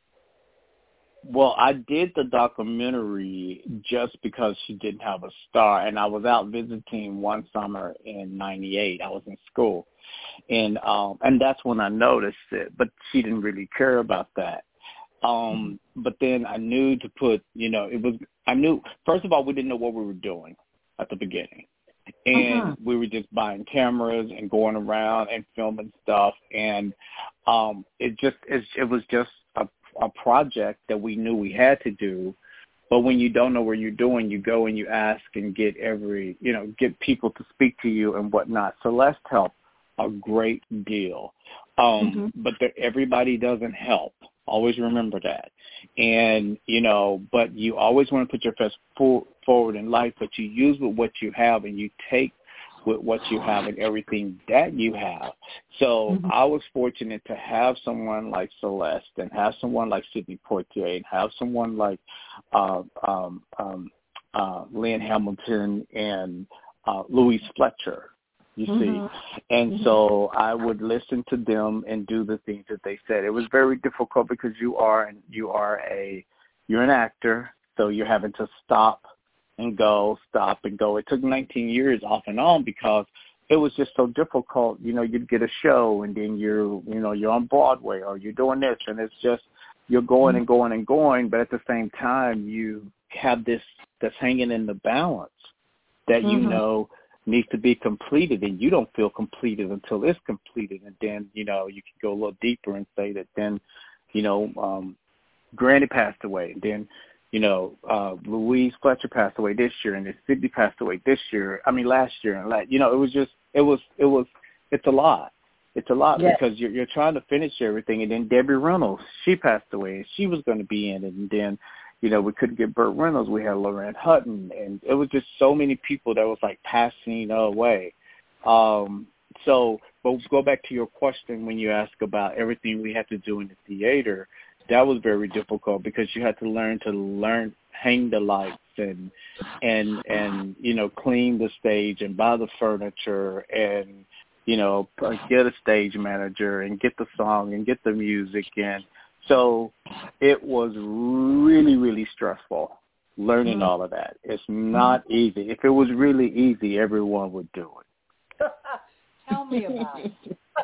well, I did the documentary just because she didn't have a star, and I was out visiting one summer in ninety-eight. I was in school, and um, and that's when I noticed it. But she didn't really care about that. Um, but then I knew to put, you know, it was. I knew first of all we didn't know what we were doing at the beginning. And uh-huh. we were just buying cameras and going around and filming stuff. And um, it just it, it was just a, a project that we knew we had to do. But when you don't know what you're doing, you go and you ask and get every, you know, get people to speak to you and whatnot. Celeste helped a great deal. Um, mm-hmm. But there, everybody doesn't help. Always remember that. And, you know, but you always want to put your best for, forward in life, but you use with what you have and you take with what you have and everything that you have. So mm-hmm. I was fortunate to have someone like Celeste and have someone like Sidney Poitier and have someone like uh, um, um, uh, Lynn Hamilton and uh, Louise Fletcher, you mm-hmm. see. And mm-hmm. so I would listen to them and do the things that they said. It was very difficult because you are you are a you're an actor, so you're having to stop and go, stop and go. It took nineteen years off and on because it was just so difficult. You know, you'd get a show and then you're, you know, you're on Broadway or you're doing this and it's just, you're going and going and going. But at the same time, you have this that's hanging in the balance that mm-hmm. you know needs to be completed and you don't feel completed until it's completed. And then, you know, you can go a little deeper and say that then, you know, um, Granny passed away and then, you know, uh, Louise Fletcher passed away this year, and then Sidney passed away this year. I mean, last year, and like, you know, it was just, it was, it was, it's a lot. It's a lot yes. because you're you're trying to finish everything, and then Debbie Reynolds, she passed away, and she was going to be in it, and then, you know, we couldn't get Burt Reynolds. We had Lorraine Hutton, and it was just so many people that was like passing away. Um, so, but go back to your question when you ask about everything we had to do in the theater. That was very difficult because you had to learn to learn hang the lights and and and you know clean the stage and buy the furniture and you know get a stage manager and get the song and get the music in. So it was really really stressful learning all of that. It's not easy. If it was really easy, everyone would do it. Tell me about it.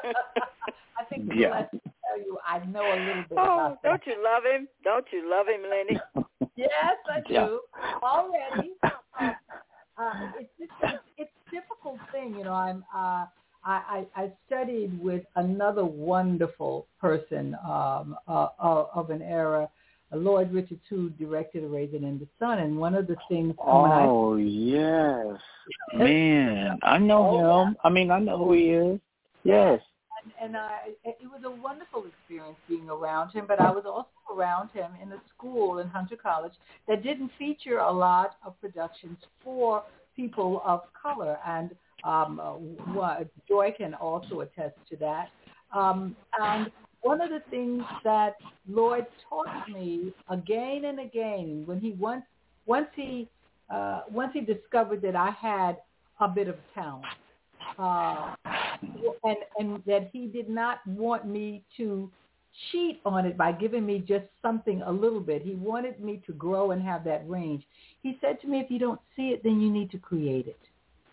I think the yeah. lesson tell you I know a little bit oh, about that. Don't you love him? Don't you love him, Lenny? Yes, I do. Yeah. Already. Uh, uh, it's just it's, it's a difficult thing, you know. I'm uh, I, I I studied with another wonderful person um, uh, uh, of an era, Lloyd Richards, who directed A Raisin in the Sun, and one of the things. Oh I, yes, man, I know oh, him. Yeah. I mean, I know who he is. Yes. And, and uh, it, it was a wonderful experience being around him, but I was also around him in a school in Hunter College that didn't feature a lot of productions for people of color, and um, uh, Joy can also attest to that. Um, and one of the things that Lloyd taught me again and again, when he once once he uh, once he discovered that I had a bit of talent. Uh, and and that he did not want me to cheat on it by giving me just something a little bit. He wanted me to grow and have that range. He said to me, if you don't see it, then you need to create it.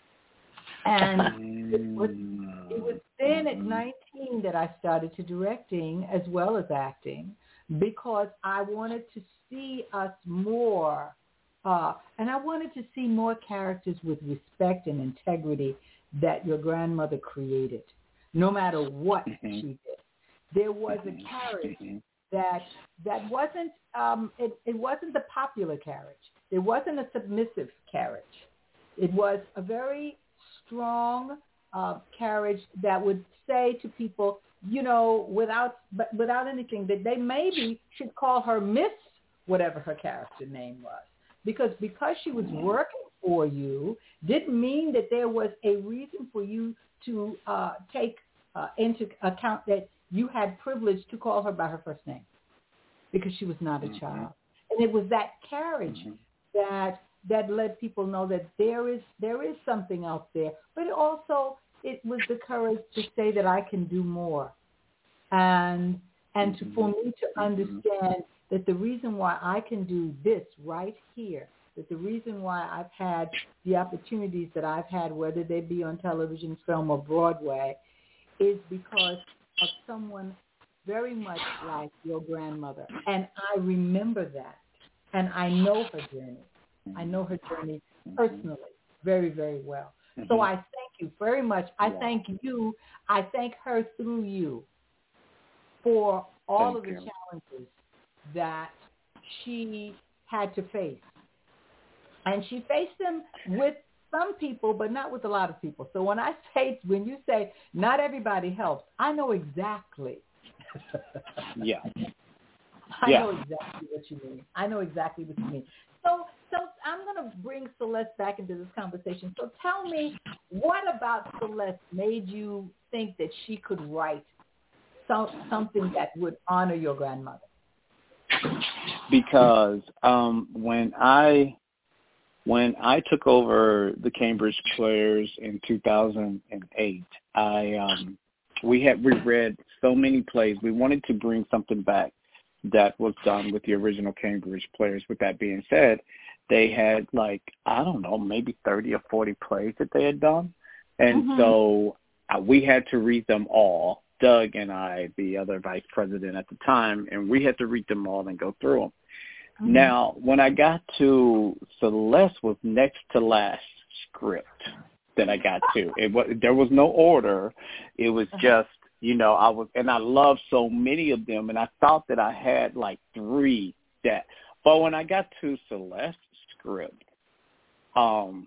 And it was, it was then at nineteen that I started to directing as well as acting because I wanted to see us more. Uh, and I wanted to see more characters with respect and integrity that your grandmother created, no matter what mm-hmm. she did. There was a carriage mm-hmm. that that wasn't um, it, it wasn't the popular carriage. It wasn't a submissive carriage. It was a very strong uh, carriage that would say to people, you know, without but without anything, that they maybe should call her Miss whatever her character name was, because because she was working for you didn't mean that there was a reason for you to uh, take uh, into account that you had privilege to call her by her first name because she was not a mm-hmm. child. And it was that carriage mm-hmm. that that let people know that there is there is something out there. But it also it was the courage to say that I can do more, and and to, for me to understand that the reason why I can do this right here, that the reason why I've had the opportunities that I've had, whether they be on television, film, or Broadway, is because of someone very much like your grandmother. And I remember that. And I know her journey. I know her journey personally very, very well. Mm-hmm. So I thank you very much. I yeah. thank you. I thank her through you for all thank of the you. challenges that she had to face. And she faced them with some people, but not with a lot of people. So when I say, when you say not everybody helps, I know exactly. yeah. I yeah. know exactly what you mean. I know exactly what you mean. So, so I'm going to bring Celeste back into this conversation. So tell me, what about Celeste made you think that she could write some, something that would honor your grandmother? Because um, when I when I took over the Cambridge Players in two thousand eight, I um, we had reread so many plays. We wanted to bring something back that was done with the original Cambridge Players. With that being said, they had like, I don't know, maybe thirty or forty plays that they had done. And mm-hmm. so uh, we had to read them all, Doug and I, the other vice president at the time, and we had to read them all and go through them. Mm-hmm. Now, when I got to Celeste was next to last script that I got to. It was, there was no order. It was just, you know, I was, and I loved so many of them, and I thought that I had like three that, but when I got to Celeste's script, um,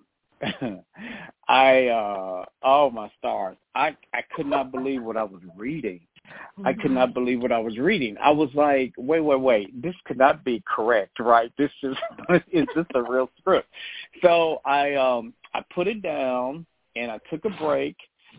I, uh, oh my stars, I, I could not believe what I was reading. Mm-hmm. I could not believe what I was reading. I was like, wait, wait, wait, this could not be correct, right? This is, is this a real script? So I, um, I put it down and I took a break.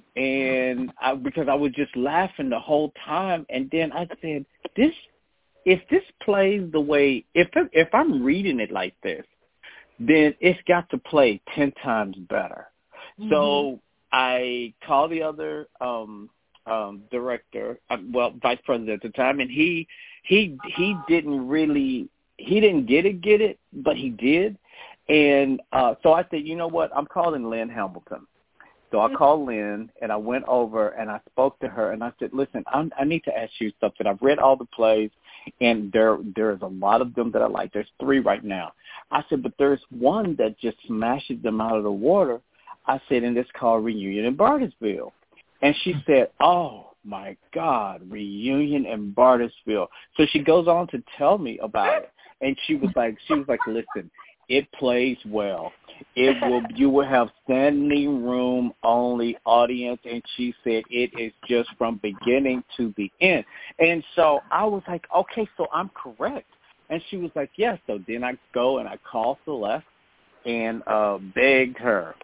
And I, because I was just laughing the whole time, and then I said, "This, if this plays the way, if if I'm reading it like this, then it's got to play ten times better." Mm-hmm. So I called the other um, um, director, uh, well, vice president at the time, and he he he didn't really he didn't get it, get it, but he did, and uh, so I said, you know what, I'm calling Lynn Hamilton. So I called Lynn, and I went over, and I spoke to her, and I said, listen, I'm, I need to ask you something. I've read all the plays, and there there's a lot of them that I like. There's three right now. I said, but there's one that just smashes them out of the water. I said, and it's called Reunion in Bartlesville. And she said, oh, my God, Reunion in Bartlesville. So she goes on to tell me about it, and she was like, she was like, listen, it plays well. It will. You will have standing room only audience, and she said it is just from beginning to the end. And so I was like, okay, so I'm correct. And she was like, yes. So then I go and I call Celeste and uh, begged her,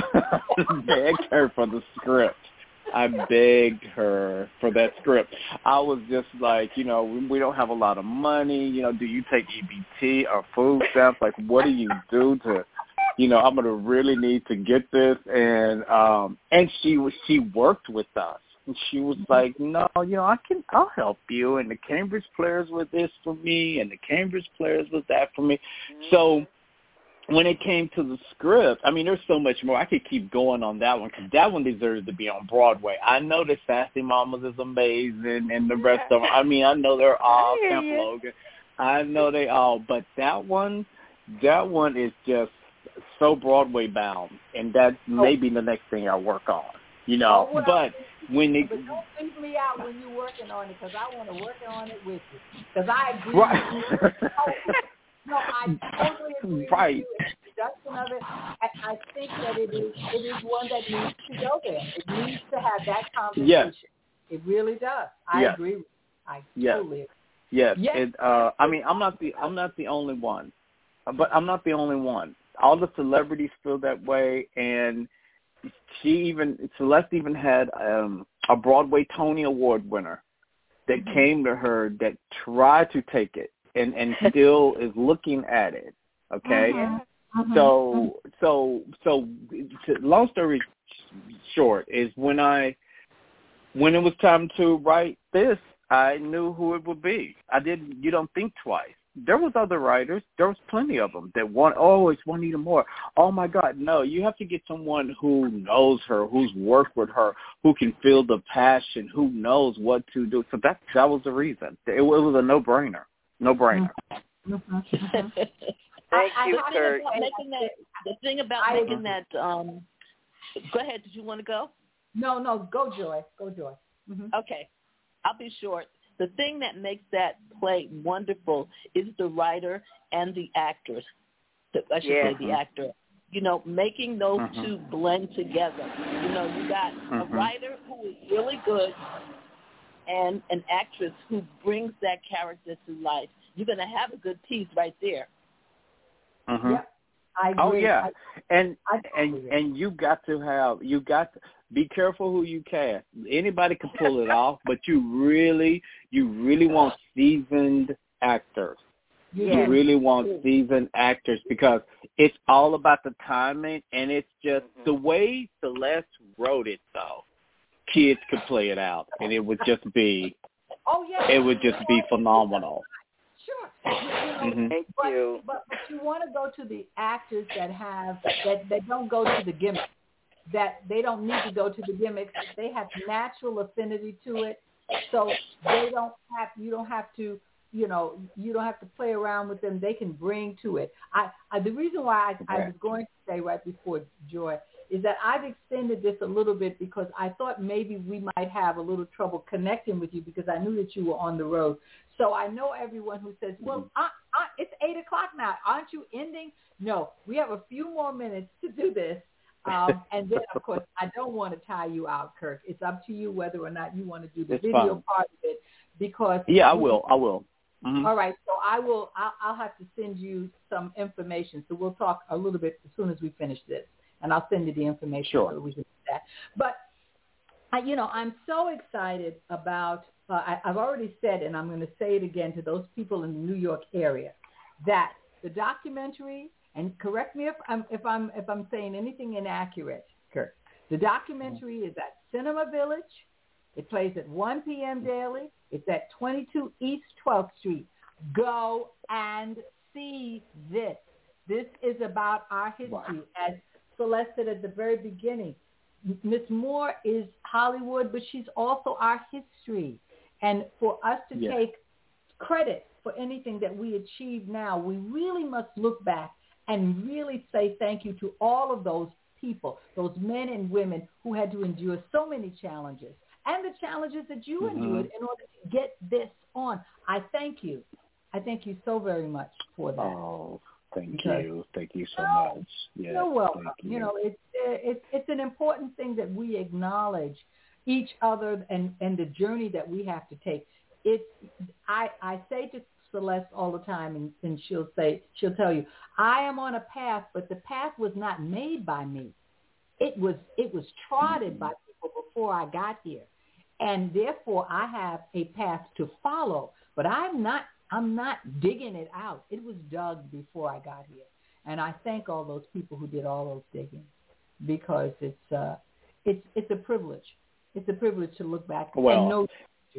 begged her for the script. I begged her for that script. I was just like, you know, we don't have a lot of money. You know, do you take E B T or food stamps? Like, what do you do to, you know, I'm going to really need to get this. And um, and she was she worked with us. And she was like, no, you know, I can, I'll help you. And the Cambridge Players were this for me, and the Cambridge Players was that for me. So when it came to the script, I mean, there's so much more. I could keep going on that one because that one deserves to be on Broadway. I know that Sassy Mamas is amazing and the rest of them. I mean, I know they're all Camp Logan. I know they all. But that one, that one is just so Broadway bound, and that's maybe the next thing I work on, you know. Oh, well, but when it, but don't leave me out when you're working on it because I want to work on it with you because I agree right. with you. No, I totally agree right. with you. And the production of it, I, I think that it is it is one that needs to go there. It needs to have that conversation. Yes. It really does. I yes. agree with you. I yes. totally agree. Yes. yes. It, uh, I mean, I'm not the I'm not the only one, but I'm not the only one. All the celebrities feel that way, and she even Celeste even had um, a Broadway Tony Award winner that mm-hmm. came to her that tried to take it. And, and still is looking at it, okay? Uh-huh. Uh-huh. So, so, so, to, long story short is when I, when it was time to write this, I knew who it would be. I didn't, you don't think twice. There was other writers. There was plenty of them that want, oh, it's Juanita Moore. Oh, my God, no. You have to get someone who knows her, who's worked with her, who can feel the passion, who knows what to do. So that, that was the reason. It, it was a no-brainer. No brainer. Mm-hmm. Thank you, Kurt. Making that, the thing about I, making that, um, go ahead. Did you want to go? No, no, go, Joy. Go, Joy. Mm-hmm. Okay. I'll be short. The thing that makes that play wonderful is the writer and the actors. I should yeah. say the actor. You know, making those uh-huh. two blend together. You know, you got uh-huh. a writer who is really good and an actress who brings that character to life. you're going to have a good piece right there. Mm-hmm. Yep. I agree. Oh yeah, I, and I and and you got to have you got to be careful who you cast. Anybody can pull it off, but you really you really want seasoned actors. Yes. You really want seasoned actors because it's all about the timing, and it's just mm-hmm. the way Celeste wrote it. Though kids could play it out, and it would just be oh yeah, it would just be phenomenal. Sure. You know, mm-hmm. Thank but, you. But, but you want to go to the actors that have that, that don't go to the gimmicks, that they don't need to go to the gimmicks. They have natural affinity to it, so they don't have you don't have to you know you don't have to play around with them. They can bring to it. I, I the reason why I, I was going to say right before Joy is that I've extended this a little bit because I thought maybe we might have a little trouble connecting with you because I knew that you were on the road. So I know everyone who says, well, uh, uh, it's eight o'clock now. Aren't you ending? No, we have a few more minutes to do this. Um, and then, of course, I don't want to tie you out, Kirk. It's up to you whether or not you want to do the it's video fine. part of it because. Yeah, I will. I will. Mm-hmm. All right. So I will, I'll, I'll have to send you some information. So we'll talk a little bit as soon as we finish this. And I'll send you the information sure. so that we can do that. But, I, you know, I'm so excited about, uh, I, I've already said, and I'm going to say it again to those people in the New York area, that the documentary, and correct me if I'm, if I'm, if I'm saying anything inaccurate, Kurt, the documentary is at Cinema Village. It plays at one p.m. daily. It's at twenty-two East twelfth Street. Go and see this. This is about our history. Wow. As Celeste said at the very beginning, Miss Moore is Hollywood, but she's also our history. And for us to yeah. take credit for anything that we achieve now, we really must look back and really say thank you to all of those people, those men and women who had to endure so many challenges and the challenges that you mm-hmm. endured in order to get this on. I thank you. I thank you so very much for that. Oh, thank because, you. Thank you so no, much. Yes, you're welcome. You. you know, it's, it's, it's an important thing that we acknowledge each other and, and the journey that we have to take. It's, I, I say to Celeste all the time, and, and she'll say, she'll tell you, I am on a path, but the path was not made by me. It was, it was trodden by people before I got here. And therefore I have a path to follow, but I'm not, I'm not digging it out. It was dug before I got here. And I thank all those people who did all those digging because it's, uh, it's, it's a privilege. It's a privilege to look back well, and know.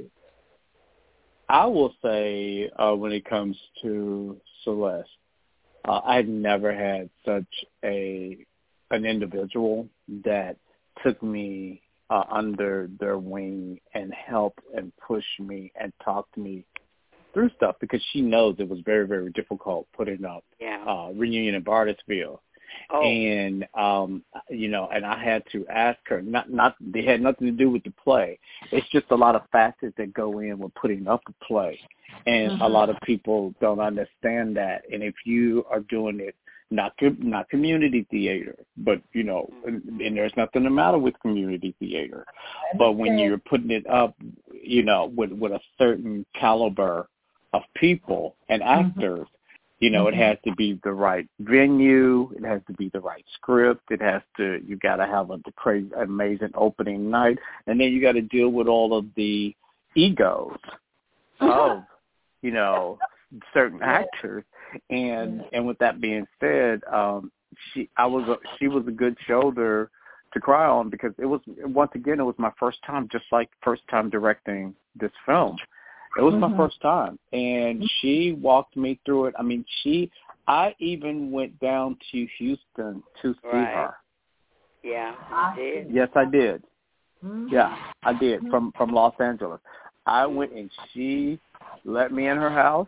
I will say uh, when it comes to Celeste, uh, I've never had such a an individual that took me uh, under their wing and helped and pushed me and talked me through stuff because she knows it was very, very difficult putting up yeah. uh, Reunion in Bartisville. Oh. And, um, you know, and I had to ask her, not, not, they had nothing to do with the play. It's just a lot of factors that go in with putting up a play. And mm-hmm. a lot of people don't understand that. And if you are doing it, not, not community theater, but, you know, and, and there's nothing the matter with community theater. But when you're putting it up, you know, with, with a certain caliber of people and actors, mm-hmm. You know, mm-hmm. it has to be the right venue. It has to be the right script. It has to, you got to have a crazy, amazing opening night. And then you got to deal with all of the egos of, you know, certain actors. And and with that being said, um, she I was a, she was a good shoulder to cry on because it was, once again, it was my first time, just like first time directing this film. It was mm-hmm. my first time, and she walked me through it. I mean, she, I even went down to Houston to see right. her. Yeah, you did. Yes, I did. Mm-hmm. Yeah, I did, from, from Los Angeles. I went, and she let me in her house,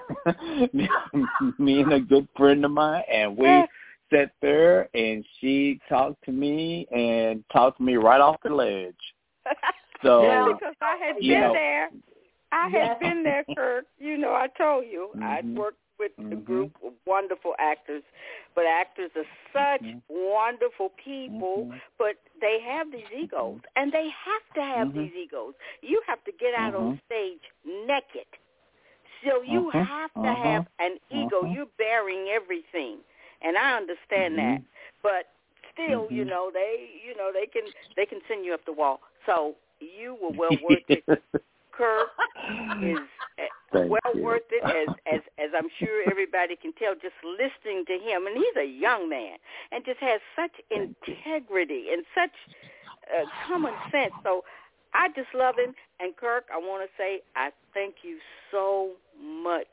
me and a good friend of mine, and we sat there, and she talked to me and talked to me right off the ledge. So, yeah, because I had been know, there. I had yes. been there, Kirk. You know, I told you. Mm-hmm. I'd worked with mm-hmm. a group of wonderful actors. But actors are such mm-hmm. wonderful people, mm-hmm. but they have these egos. And they have to have mm-hmm. these egos. You have to get out mm-hmm. on stage naked So you uh-huh, have to uh-huh, have an ego. uh-huh. You're bearing everything, and I understand mm-hmm. that. But still, mm-hmm. you know, they, you know, they can, they can send you up the wall. So you were well worth it. Kirk is Thank well you. worth it, as, as as I'm sure everybody can tell just listening to him. And he's a young man and just has such Thank integrity you. and such uh, common sense. So I just love him. And Kirk, I want to say I thank you so much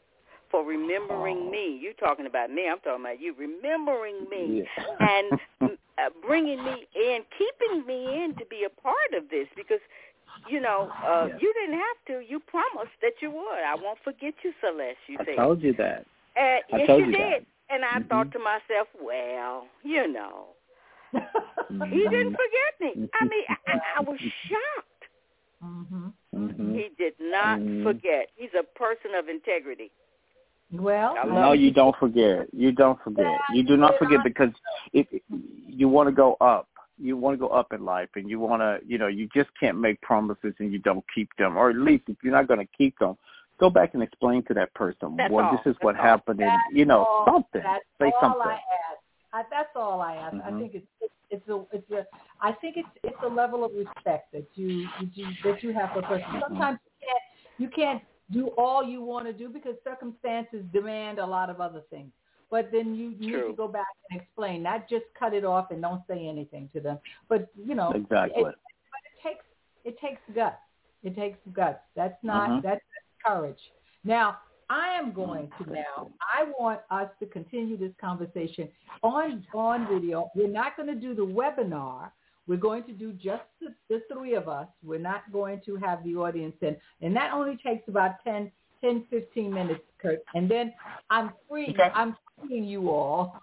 for remembering oh. me. You talking about me? I'm talking about you remembering me yeah. and uh, bringing me in, keeping me in to be a part of this because. You know, uh, yes. you didn't have to. You promised that you would. I won't forget you, Celeste, you I said. told you that. Uh, I yes, told you, you did. that. And I mm-hmm. thought to myself, well, you know, mm-hmm. he didn't forget me. I mean, I, I was shocked. Mm-hmm. Mm-hmm. He did not mm-hmm. forget. He's a person of integrity. Well, no, you don't forget. You don't forget. You do not forget because if you want to go up, you want to go up in life, and you want to, you know, you just can't make promises and you don't keep them, or at least if you're not going to keep them, go back and explain to that person, that's well, all. this is that's what all. happened, and that's you know, all, something. That's Say all something. I ask. I, that's all I ask. Mm-hmm. I think it's it's it's a it's a I think it's it's a level of respect that you, you do, that you have for a person. Sometimes you can't you can't do all you want to do because circumstances demand a lot of other things. But then you need True. to go back and explain, not just cut it off and don't say anything to them. But you know, exactly. It, but it takes it takes guts. It takes guts. That's not uh-huh. that's courage. Now I am going to now. I want us to continue this conversation on on video. We're not going to do the webinar. We're going to do just the, the three of us. We're not going to have the audience in, and that only takes about ten, ten, fifteen minutes, Kurt. And then I'm free. Okay. I'm freeing you all.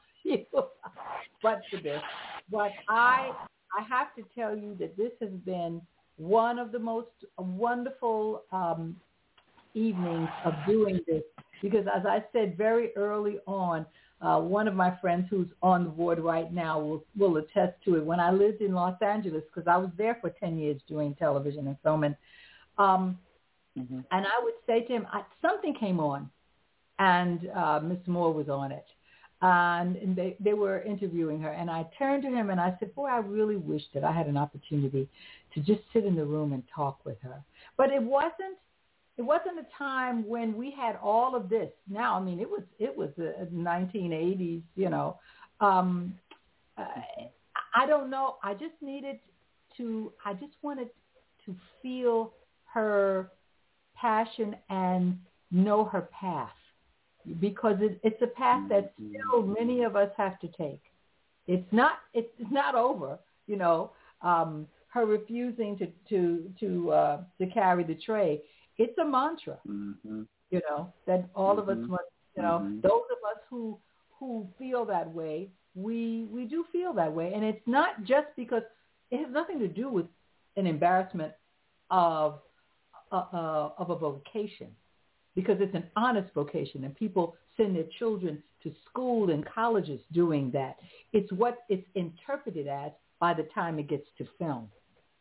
but for this, but I I have to tell you that this has been one of the most wonderful um, evenings of doing this because, as I said very early on, uh, one of my friends who's on the board right now will, will attest to it. When I lived in Los Angeles, because I was there for ten years doing television and film, and, um, mm-hmm. and I would say to him, I, something came on, and uh, Miss Moore was on it. And, and they, they were interviewing her, and I turned to him and I said, boy, I really wish that I had an opportunity to just sit in the room and talk with her. But it wasn't It wasn't a time when we had all of this. Now, I mean, it was it was the nineteen eighties, you know. Um, uh, I don't know. I just needed to, I just wanted to feel her passion and know her path because it, it's a path that still many of us have to take. It's not, it's not over, you know, um, her refusing to, to, to, uh, to carry the tray. It's a mantra, mm-hmm. you know, that all mm-hmm. of us must, you know, mm-hmm. those of us who who feel that way, we we do feel that way. And it's not just because it has nothing to do with an embarrassment of uh, uh, of a vocation, because it's an honest vocation, and people send their children to school and colleges doing that. It's what it's interpreted as by the time it gets to film.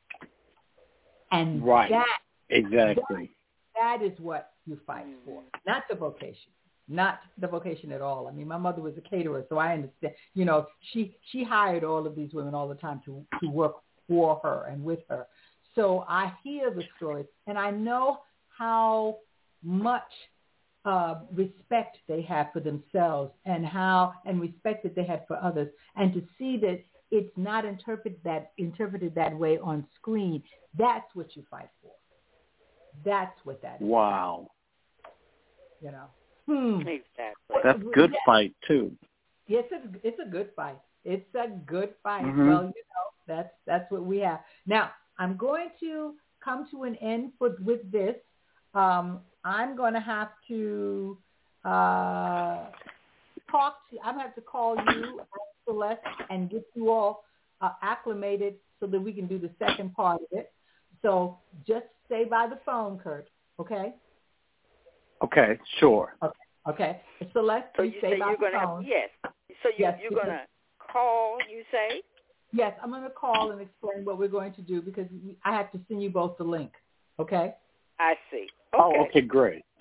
And right. that exactly. That, that is what you fight for, not the vocation. Not the vocation at all. I mean, my mother was a caterer, so I understand. You know, she she hired all of these women all the time to to work for her and with her. So I hear the stories, and I know how much uh, respect they have for themselves, and how and respect that they have for others, and to see that it's not interpreted that interpreted that way on screen. That's what you fight for. That's what that is. Wow. You know. Hmm. Exactly. That's a good fight too. Yes, it's, it's a good fight. It's a good fight. Mm-hmm. Well, you know, that's that's what we have. Now, I'm going to come to an end with, with this. Um, I'm going to have to uh, talk to, I'm going to have to call you, Celeste, and get you all uh, acclimated so that we can do the second part of it. So just stay by the phone, Kurt, okay? Okay, sure. Okay. Okay. Celeste, so please you stay say by you're the gonna phone. have, yes. So you, yes, you're going to call, you say? Yes, I'm going to call and explain what we're going to do because I have to send you both the link. Okay? I see. Okay. Oh, okay, great.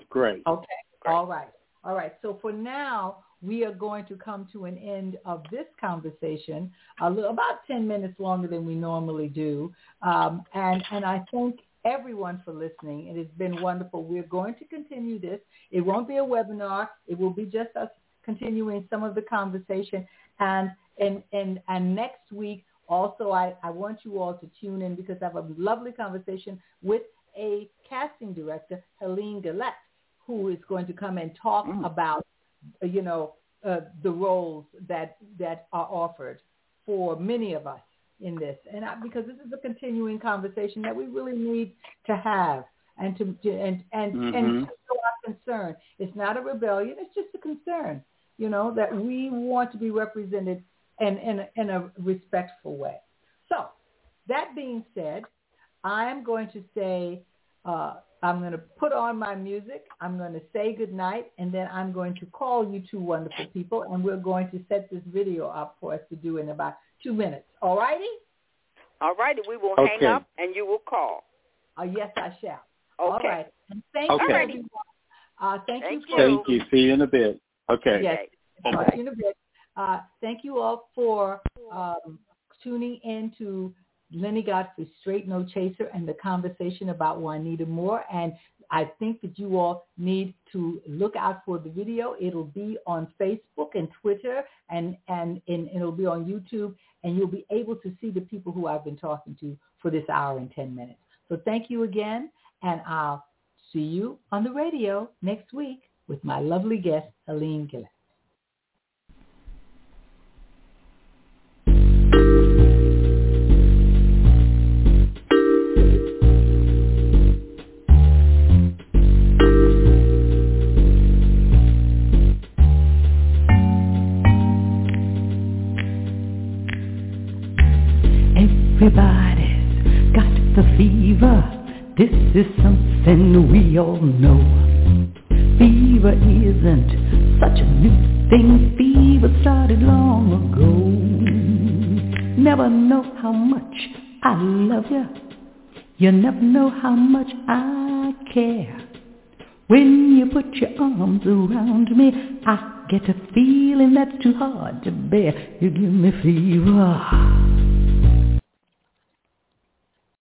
Great. Okay. Great. All right. All right. So for now, we are going to come to an end of this conversation, a little, about ten minutes longer than we normally do. Um, and, and I thank everyone for listening. It has been wonderful. We're going to continue this. It won't be a webinar. It will be just us continuing some of the conversation. And and and, and next week, also, I, I want you all to tune in because I have a lovely conversation with a casting director, Helene Gillette, who is going to come and talk mm. about, you know, uh, the roles that that are offered for many of us in this. And I, because this is a continuing conversation that we really need to have and to, to and and, mm-hmm. and to show our concern. It's not a rebellion. It's just a concern, you know, that we want to be represented in, in, a, in a respectful way. So that being said, I'm going to say, uh, I'm going to put on my music. I'm going to say goodnight, and then I'm going to call you two wonderful people, and we're going to set this video up for us to do in about two minutes. All righty? All righty. We will okay. hang up, and you will call. Uh, yes, I shall. Okay. All right. And thank okay. you, everyone. Uh, thank, thank you. you. Thank you. See you in a bit. Okay. Yes. Okay. Talk to you in a bit. Uh, thank you all for um, tuning in to Lenny Godfrey's Straight No Chaser and the conversation about Juanita Moore. And I think that you all need to look out for the video. It'll be on Facebook and Twitter, and, and, and it'll be on YouTube, and you'll be able to see the people who I've been talking to for this hour and ten minutes. So thank you again, and I'll see you on the radio next week with my lovely guest, Helene Gillette. Everybody's got the fever. This is something we all know. Fever isn't such a new thing. Fever started long ago. Never know how much I love you. You never know how much I care. When you put your arms around me, I get a feeling that's too hard to bear. You give me fever.